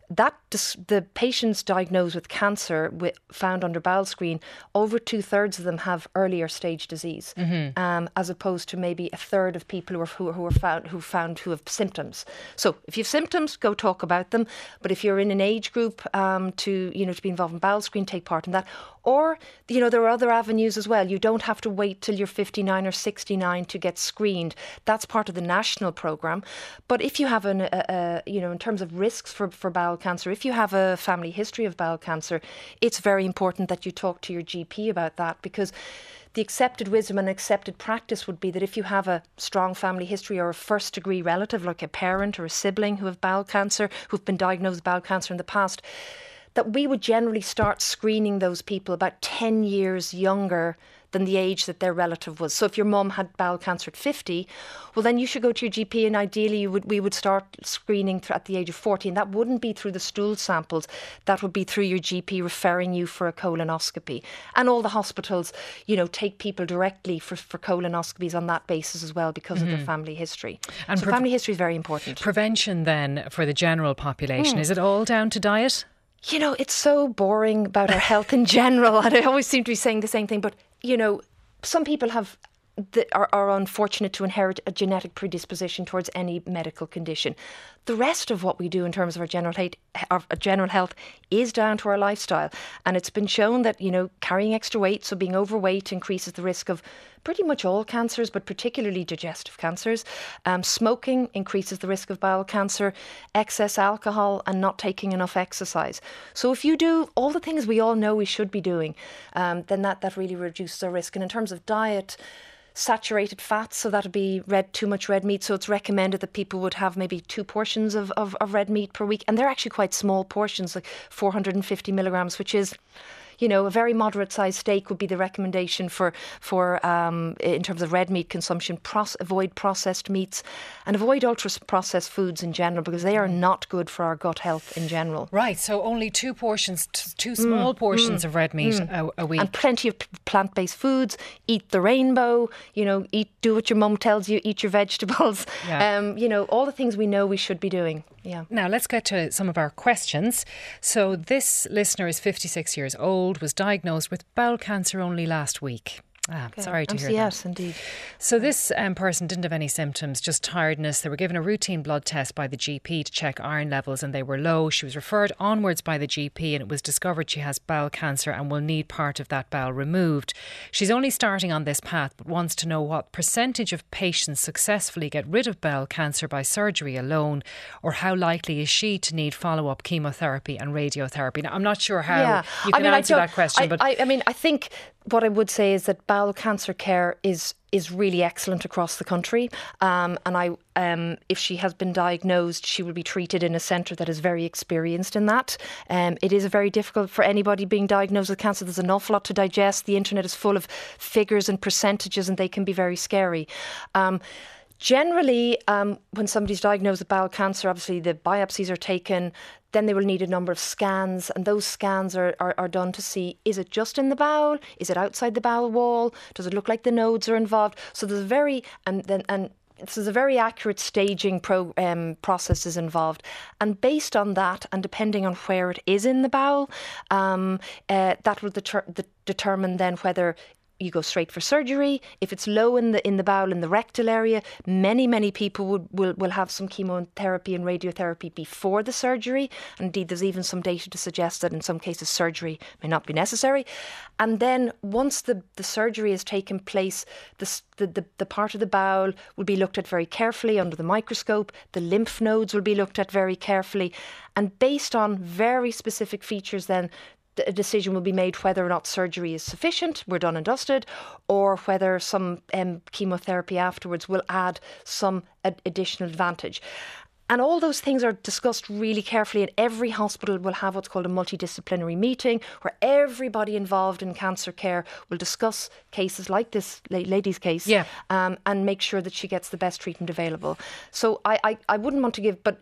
that the patients diagnosed with cancer with, found under bowel screen, over two thirds of them have earlier stage disease, mm-hmm. um, as opposed to maybe a third of people who are who, who are found who found who have symptoms. So if you have symptoms, go talk about them. But if you're in an age group um, to you know to be involved in bowel screen, take part in that. Or you know there are other avenues as well. You don't have to wait till you're fifty-nine or sixty-nine to get screened. That's part of the national programme. But if you have an a, a, you know in terms of risks for for bowel cancer, if you have a family history of bowel cancer, it's very important that you talk to your G P about that, because the accepted wisdom and accepted practice would be that if you have a strong family history or a first degree relative, like a parent or a sibling who have bowel cancer, who've been diagnosed with bowel cancer in the past, that we would generally start screening those people about ten years younger than the age that their relative was. So if your mum had bowel cancer at fifty, well then you should go to your G P, and ideally you would, we would start screening at the age of forty, and that wouldn't be through the stool samples, that would be through your G P referring you for a colonoscopy. And all the hospitals, you know, take people directly for, for colonoscopies on that basis as well, because mm-hmm. of their family history. And so pre- family history is very important. Prevention then for the general population, mm. is it all down to diet? You know, it's so boring about our health in general, and I always seem to be saying the same thing, but you know, some people have the, are, are unfortunate to inherit a genetic predisposition towards any medical condition. The rest of what we do in terms of our general health, our general health is down to our lifestyle. And it's been shown that, you know, carrying extra weight, so being overweight, increases the risk of pretty much all cancers, but particularly digestive cancers. Um, smoking increases the risk of bowel cancer, excess alcohol, and not taking enough exercise. So if you do all the things we all know we should be doing, um, then that, that really reduces our risk. And in terms of diet, saturated fats, so that'd be red, too much red meat. So it's recommended that people would have maybe two portions of, of, of red meat per week. And they're actually quite small portions, like four hundred fifty milligrams, which is, you know, a very moderate sized steak would be the recommendation for, for um, in terms of red meat consumption. Proce- avoid processed meats and avoid ultra processed foods in general, because they are not good for our gut health in general. Right, so only two portions, t- two small mm, portions mm, of red meat mm. a, a week. And plenty of plant-based foods. Eat the rainbow, you know, eat, do what your mum tells you, eat your vegetables. Yeah. Um, you know, all the things we know we should be doing. Yeah. Now let's get to some of our questions. So this listener is fifty-six years old, was diagnosed with bowel cancer only last week. Ah, okay. Sorry to hear that. Yes, indeed. So this um, person didn't have any symptoms, just tiredness. They were given a routine blood test by the G P to check iron levels, and they were low. She was referred onwards by the G P, and it was discovered she has bowel cancer and will need part of that bowel removed. She's only starting on this path, but wants to know what percentage of patients successfully get rid of bowel cancer by surgery alone, or how likely is she to need follow-up chemotherapy and radiotherapy. Now, I'm not sure how yeah. you can I mean, answer that question. I, but I, I mean, I think what I would say is that bowel cancer care is is really excellent across the country. Um, and I, um, if she has been diagnosed, she will be treated in a centre that is very experienced in that. Um, it is very difficult for anybody being diagnosed with cancer. There's an awful lot to digest. The internet is full of figures and percentages, and they can be very scary. Um, Generally, um, when somebody's diagnosed with bowel cancer, obviously the biopsies are taken. Then they will need a number of scans, and those scans are, are, are done to see, is it just in the bowel? Is it outside the bowel wall? Does it look like the nodes are involved? So there's a very, and then, and so there's a very accurate staging pro, um, process is involved. And based on that, and depending on where it is in the bowel, um, uh, that will deter- de- determine then whether you go straight for surgery. If it's low in the in the bowel, in the rectal area, many, many people would, will, will have some chemotherapy and radiotherapy before the surgery. And indeed, there's even some data to suggest that in some cases surgery may not be necessary. And then once the, the surgery has taken place, the, the, the, the part of the bowel will be looked at very carefully under the microscope. The lymph nodes will be looked at very carefully. And based on very specific features then, a decision will be made whether or not surgery is sufficient, we're done and dusted, or whether some um, chemotherapy afterwards will add some ad- additional advantage. And all those things are discussed really carefully, and every hospital will have what's called a multidisciplinary meeting where everybody involved in cancer care will discuss cases like this lady's case yeah. um, and make sure that she gets the best treatment available. So I, I, I wouldn't want to give, but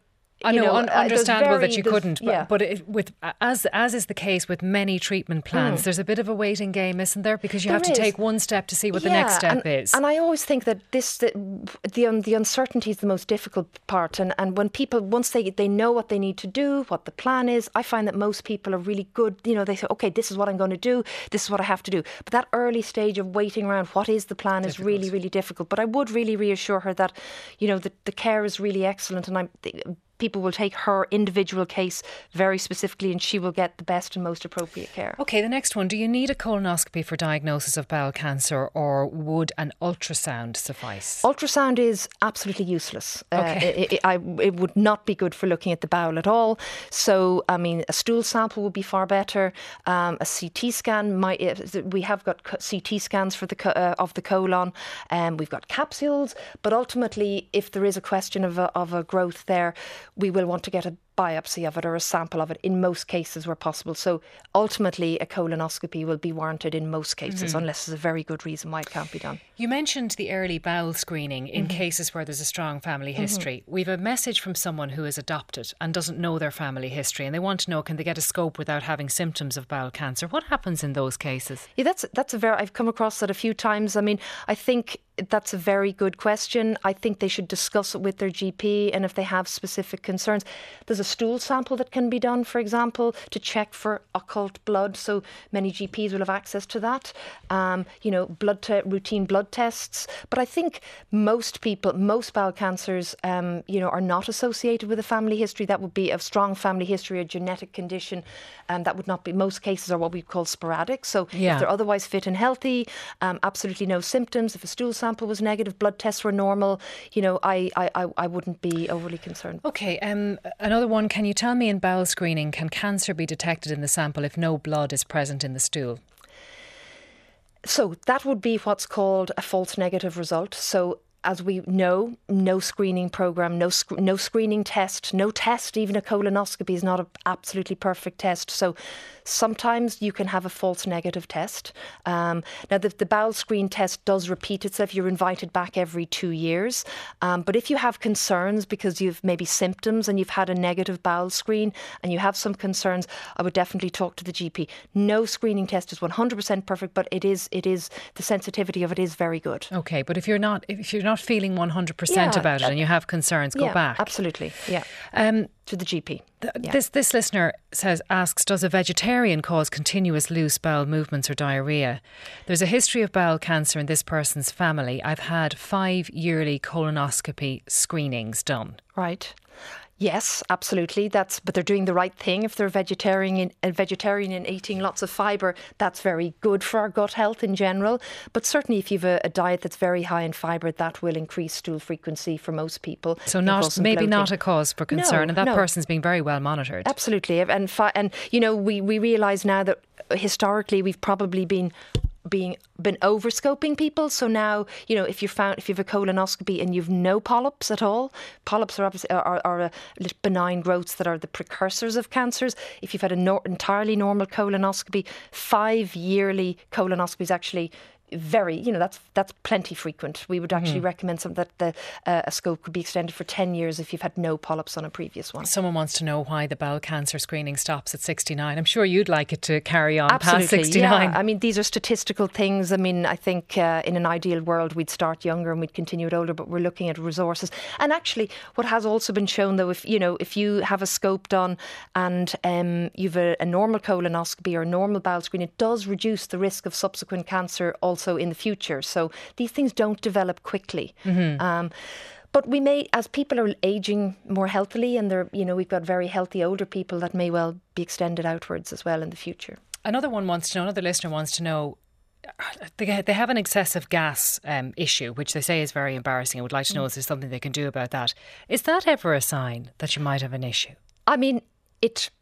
I know, know un- understandable very, that you couldn't, but, yeah. but it, with as as is the case with many treatment plans, mm. there's a bit of a waiting game, isn't there? Because you there have to is. take one step to see what yeah, the next step and, is. And I always think that this the the, um, the uncertainty is the most difficult part. And, and when people, once they they know what they need to do, what the plan is, I find that most people are really good. You know, they say, okay, this is what I'm going to do. This is what I have to do. But that early stage of waiting around, what is the plan, difficult. is really, really difficult. But I would really reassure her that, you know, the, the care is really excellent, and I'm. The, people will take her individual case very specifically, and she will get the best and most appropriate care. OK, the next one. Do you need a colonoscopy for diagnosis of bowel cancer, or would an ultrasound suffice? Ultrasound is absolutely useless. Okay. Uh, it, it, I, it would not be good for looking at the bowel at all. So, I mean, a stool sample would be far better. Um, a C T scan, might, we have got C T scans for the uh, of the colon, and um, we've got capsules. But ultimately, if there is a question of a, of a growth there, we will want to get a biopsy of it or a sample of it in most cases where possible. So ultimately a colonoscopy will be warranted in most cases, mm-hmm. unless there's a very good reason why it can't be done. You mentioned the early bowel screening in mm-hmm. cases where there's a strong family history. Mm-hmm. We've a message from someone who is adopted and doesn't know their family history, and they want to know, can they get a scope without having symptoms of bowel cancer? What happens in those cases? Yeah, that's that's a very I've come across that a few times. I mean, I think that's a very good question. I think they should discuss it with their G P, and if they have specific concerns, there's a stool sample that can be done, for example, to check for occult blood. So many G Ps will have access to that. Um, you know, blood te- routine blood tests. But I think most people, most bowel cancers, um, you know, are not associated with a family history. That would be a strong family history, a genetic condition, and that would not be. Most cases are what we call sporadic. So yeah. if they're otherwise fit and healthy, um, absolutely no symptoms. If a stool sample was negative, blood tests were normal, you know, I, I, I wouldn't be overly concerned. OK, um, another one. Can you tell me, in bowel screening, can cancer be detected in the sample if no blood is present in the stool? So that would be what's called a false negative result. So as we know, no screening programme, no sc- no screening test, no test, even a colonoscopy is not an absolutely perfect test. So sometimes you can have a false negative test. Um, now, the, the bowel screen test does repeat itself. You're invited back every two years. Um, but if you have concerns because you've maybe symptoms and you've had a negative bowel screen and you have some concerns, I would definitely talk to the G P. No screening test is one hundred percent perfect, but it is it is the sensitivity of it is very good. OK, but if you're not if you're not feeling one hundred percent yeah, about it and you have concerns, go yeah, back. Absolutely, yeah. Um, to the G P. Th- yeah. This this listener says asks, does a vegetarian cause continuous loose bowel movements or diarrhoea? There's a history of bowel cancer in this person's family. I've had five yearly colonoscopy screenings done. Right. Yes, absolutely. That's but they're doing the right thing. If they're vegetarian, a vegetarian and eating lots of fibre, that's very good for our gut health in general. But certainly, if you've a, a diet that's very high in fibre, that will increase stool frequency for most people. So not maybe bloating. Not a cause for concern, no, and that no. person's being very well monitored. Absolutely, and fi- and you know we we realise now that historically we've probably been. being been overscoping people. So now, you know, if you're found if you have a colonoscopy and you've no polyps at all, polyps are obviously are, are a benign growths that are the precursors of cancers. If you've had an no, entirely normal colonoscopy, five yearly colonoscopies actually very, you know, that's that's plenty frequent. We would actually mm. recommend some, that the uh, a scope could be extended for ten years if you've had no polyps on a previous one. Someone wants to know why the bowel cancer screening stops at sixty-nine. I'm sure you'd like it to carry on Absolutely, past sixty-nine. Yeah. I mean, these are statistical things. I mean, I think uh, in an ideal world we'd start younger and we'd continue it older, but we're looking at resources. And actually, what has also been shown, though, if you know, if you have a scope done and um, you've a, a normal colonoscopy or a normal bowel screen, it does reduce the risk of subsequent cancer also in the future. So these things don't develop quickly. Mm-hmm. Um, but we may, as people are aging more healthily and they're, you know, we've got very healthy older people, that may well be extended outwards as well in the future. Another one wants to know, another listener wants to know, they they have an excessive gas um, issue, which they say is very embarrassing. I would like to know mm. if there's something they can do about that. Is that ever a sign that you might have an issue? I mean, it...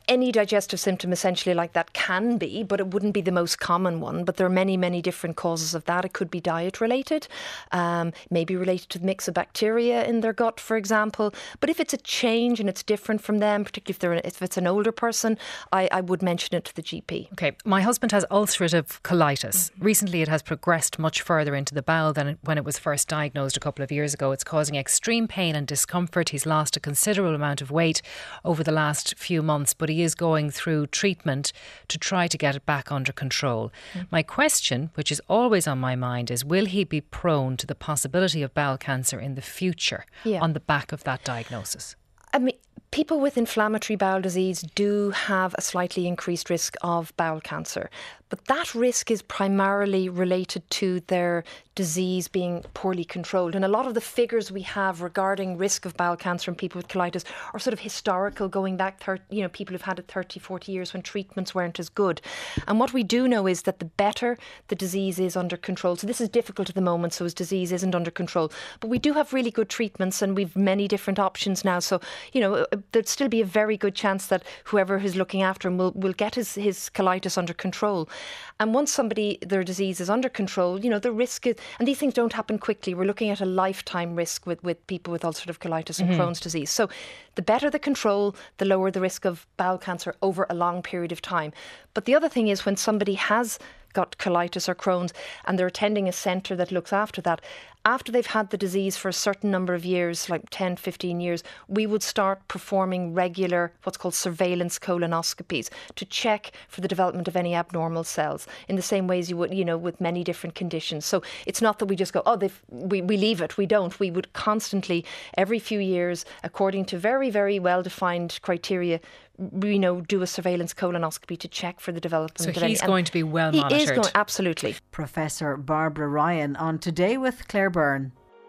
any digestive symptom essentially like that can be, but it wouldn't be the most common one. But there are many, many different causes of that. It could be diet related, um, maybe related to the mix of bacteria in their gut, for example. But if it's a change and it's different from them, particularly if they're if it's an older person, I, I would mention it to the G P. Okay, my husband has ulcerative colitis. Mm-hmm. Recently it has progressed much further into the bowel than when it was first diagnosed a couple of years ago. It's causing extreme pain and discomfort. He's lost a considerable amount of weight over the last few months, but he is going through treatment to try to get it back under control. Mm. My question, which is always on my mind, is will he be prone to the possibility of bowel cancer in the future yeah. on the back of that diagnosis? I mean, people with inflammatory bowel disease do have a slightly increased risk of bowel cancer, but that risk is primarily related to their disease being poorly controlled. And a lot of the figures we have regarding risk of bowel cancer in people with colitis are sort of historical, going back, thirty, you know, people who've had it thirty, forty years when treatments weren't as good. And what we do know is that the better the disease is under control, so this is difficult at the moment, so his disease isn't under control, but we do have really good treatments and we've many different options now. So, you know, there'd still be a very good chance that whoever is looking after him will, will get his, his colitis under control. And once somebody, their disease is under control, you know, the risk is, and these things don't happen quickly. We're looking at a lifetime risk with, with people with ulcerative colitis and mm-hmm. Crohn's disease. So the better the control, the lower the risk of bowel cancer over a long period of time. But the other thing is when somebody has got colitis or Crohn's and they're attending a centre that looks after that, after they've had the disease for a certain number of years, like ten, fifteen years, we would start performing regular, what's called surveillance colonoscopies to check for the development of any abnormal cells in the same ways you would, you know, with many different conditions. So it's not that we just go, oh, they've, we, we leave it. We don't. We would constantly, every few years, according to very, very well-defined criteria, you know, do a surveillance colonoscopy to check for the development so of any. he's going to be well monitored. He is going, absolutely. Professor Barbara Ryan on Today with Claire Byrne.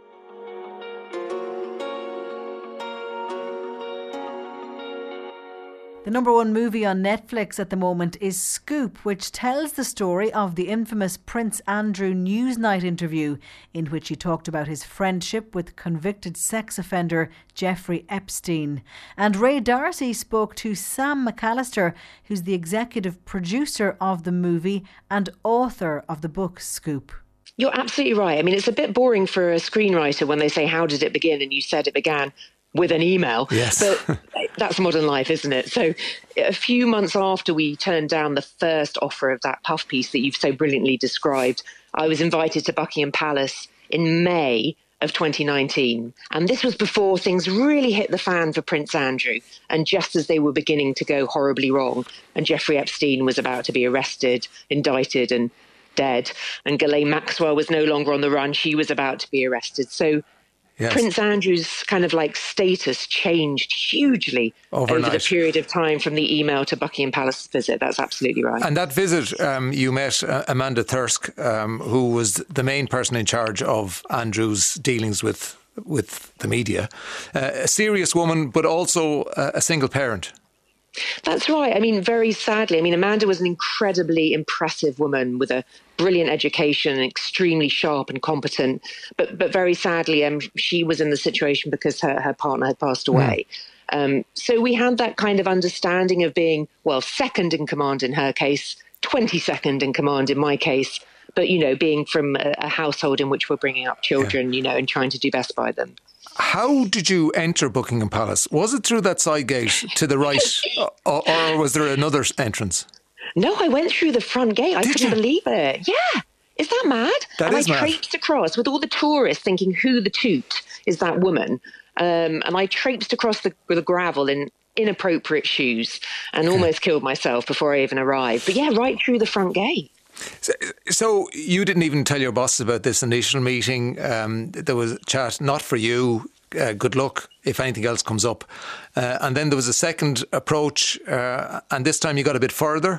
The number one movie on Netflix at the moment is Scoop, which tells the story of the infamous Prince Andrew Newsnight interview in which he talked about his friendship with convicted sex offender Jeffrey Epstein. And Ray Darcy spoke to Sam McAllister, who's the executive producer of the movie and author of the book Scoop. You're absolutely right. I mean, it's a bit boring for a screenwriter when they say, how did it begin? And you said it began with an email. Yes. But that's modern life, isn't it? So a few months after we turned down the first offer of that puff piece that you've so brilliantly described, I was invited to Buckingham Palace in May of twenty nineteen. And this was before things really hit the fan for Prince Andrew. And just as they were beginning to go horribly wrong, and Jeffrey Epstein was about to be arrested, indicted and dead, and Ghislaine Maxwell was no longer on the run, she was about to be arrested. So yes. Prince Andrew's kind of like status changed hugely Overnight. over the period of time from the email to Buckingham Palace visit. That's absolutely right. And that visit, um, you met uh, Amanda Thirsk, um, who was the main person in charge of Andrew's dealings with with the media. Uh, a serious woman, but also uh, a single parent. That's right. I mean, very sadly, I mean, Amanda was an incredibly impressive woman with a brilliant education, extremely sharp and competent. But but very sadly, um, she was in the situation because her, her partner had passed away. Mm. Um, so we had that kind of understanding of being, well, second in command in her case, twenty-second in command in my case. But, you know, being from a, a household in which we're bringing up children, yeah. you know, and trying to do best by them. How did you enter Buckingham Palace? Was it through that side gate to the right, or, or was there another entrance? No, I went through the front gate. I did couldn't you? believe it. Yeah. Is that mad? That and is I mad. traipsed across with all the tourists thinking, who the toot is that woman? Um, and I traipsed across the, the gravel in inappropriate shoes and okay. almost killed myself before I even arrived. But yeah, right through the front gate. So, so you didn't even tell your bosses about this initial meeting. Um, there was a chat, not for you. Uh, good luck if anything else comes up. Uh, and then there was a second approach, uh, and this time you got a bit further.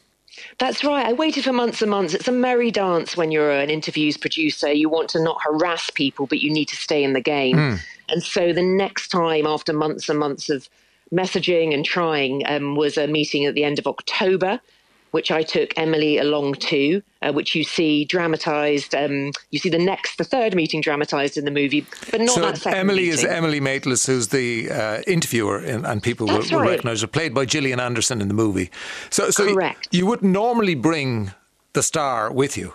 That's right. I waited for months and months. It's a merry dance when you're an interviews producer. You want to not harass people, but you need to stay in the game. Mm. And so the next time, after months and months of messaging and trying, um, was a meeting at the end of October. which I took Emily along to, uh, which you see dramatised. Um, you see the next, the third meeting dramatised in the movie, but not so that second Emily meeting. is Emily Maitlis, who's the uh, interviewer, in, and people will, That's will right. recognise her, played by Gillian Anderson in the movie. So, so Correct. You, you wouldn't normally bring the star with you.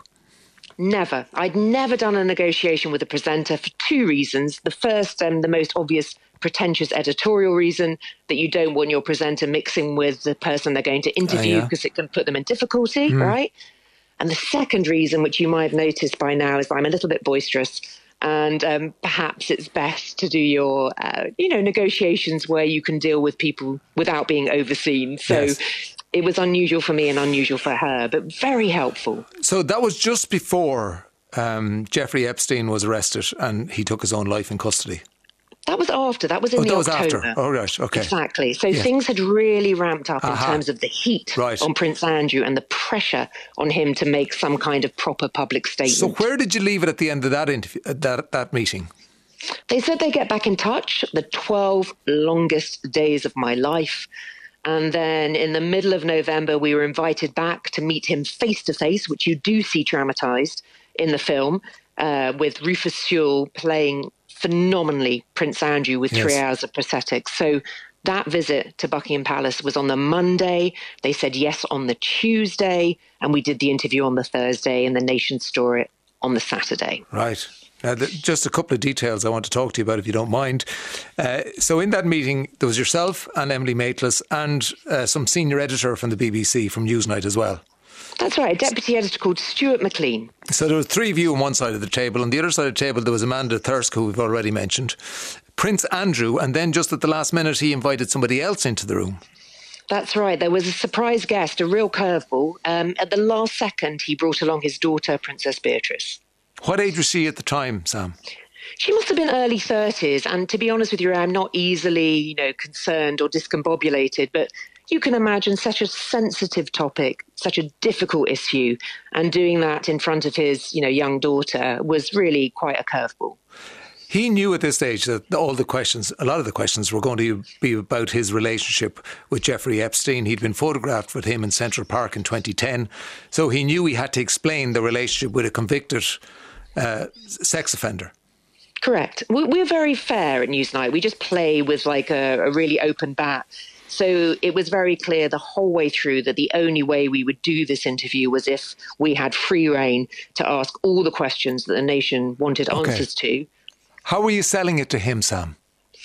Never. I'd never done a negotiation with a presenter for two reasons. The first and the most obvious pretentious editorial reason that you don't want your presenter mixing with the person they're going to interview Uh, yeah. because it can put them in difficulty, Mm. right? And the second reason, which you might have noticed by now, is that I'm a little bit boisterous. And um, perhaps it's best to do your, uh, you know, negotiations where you can deal with people without being overseen. So Yes. it was unusual for me and unusual for her, but very helpful. So that was just before um, Jeffrey Epstein was arrested and he took his own life in custody. That was after. That was in Oh, the that was October. after. Oh, right. Okay. Exactly. So Yeah. things had really ramped up in Aha. terms of the heat Right. on Prince Andrew and the pressure on him to make some kind of proper public statement. So where did you leave it at the end of that interview, uh, that that meeting? They said they'd get back in touch, the twelve longest days of my life. And then in the middle of November, we were invited back to meet him face to face, which you do see dramatised in the film, uh, with Rufus Sewell playing phenomenally Prince Andrew with three Yes. hours of prosthetics. So that visit to Buckingham Palace was on the Monday. They said yes on the Tuesday, and we did the interview on the Thursday, and the Nation story on the Saturday. Right. Now, th- just a couple of details I want to talk to you about, if you don't mind. Uh, so in that meeting, there was yourself and Emily Maitlis and uh, some senior editor from the B B C, from Newsnight as well. That's right, a deputy editor called Stuart McLean. So there were three of you on one side of the table. On the other side of the table, there was Amanda Thirsk, who we've already mentioned, Prince Andrew, and then just at the last minute, he invited somebody else into the room. That's right. There was a surprise guest, a real curveball. Um, at the last second, he brought along his daughter, Princess Beatrice. What age was she at the time, Sam? She must have been early thirties, and to be honest with you, I'm not easily, you know, concerned or discombobulated, but you can imagine such a sensitive topic, such a difficult issue, and doing that in front of his, you know, young daughter was really quite a curveball. He knew at this stage that all the questions, a lot of the questions were going to be about his relationship with Jeffrey Epstein. He'd been photographed with him in Central Park in twenty ten. So he knew he had to explain the relationship with a convicted uh, sex offender. Correct. We- We're very fair at Newsnight. We just play with like a, a really open bat. So it was very clear the whole way through that the only way we would do this interview was if we had free rein to ask all the questions that the nation wanted Okay. answers to. How were you selling it to him, Sam?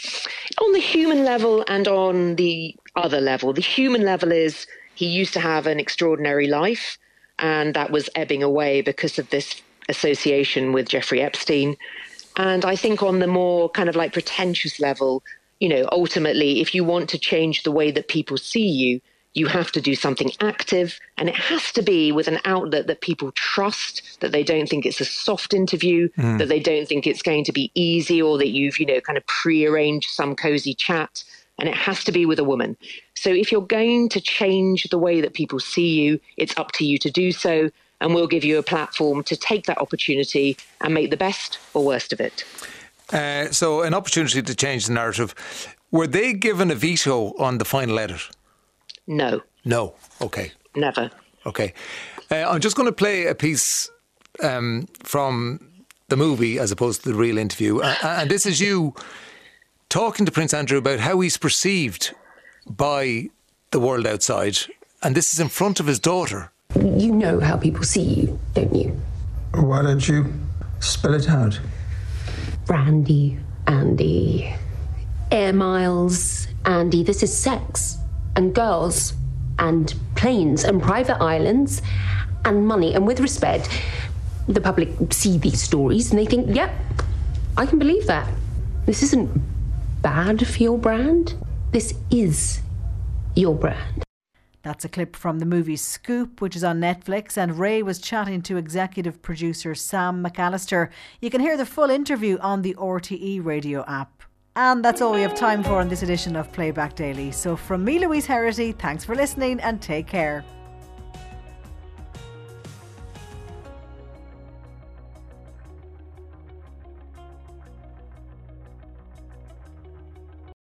On the human level and on the other level. The human level is he used to have an extraordinary life, and that was ebbing away because of this association with Jeffrey Epstein. And I think on the more kind of like pretentious level, you know, ultimately, if you want to change the way that people see you, you have to do something active, and it has to be with an outlet that people trust, that they don't think it's a soft interview, Mm. that they don't think it's going to be easy, or that you've, you know, kind of pre-arranged some cozy chat, and it has to be with a woman. So if you're going to change the way that people see you, it's up to you to do so, and we'll give you a platform to take that opportunity and make the best or worst of it. Uh, so an opportunity to change the narrative. Were they given a veto on the final edit? No. No. Okay. Never. Okay. Uh, I'm just going to play a piece um, from the movie as opposed to the real interview. Uh, and this is you talking to Prince Andrew about how he's perceived by the world outside. And this is in front of his daughter. You know how people see you, don't you? Why don't you spell it out? Brandy, Andy, air miles, Andy. This is sex and girls and planes and private islands and money. And with respect, the public see these stories and they think, yep, I can believe that. This isn't bad for your brand. This is your brand. That's a clip from the movie Scoop, which is on Netflix, and Ray was chatting to executive producer Sam McAllister. You can hear the full interview on the R T E radio app. And that's all we have time for in this edition of Playback Daily. So from me, Louise Herity, thanks for listening and take care.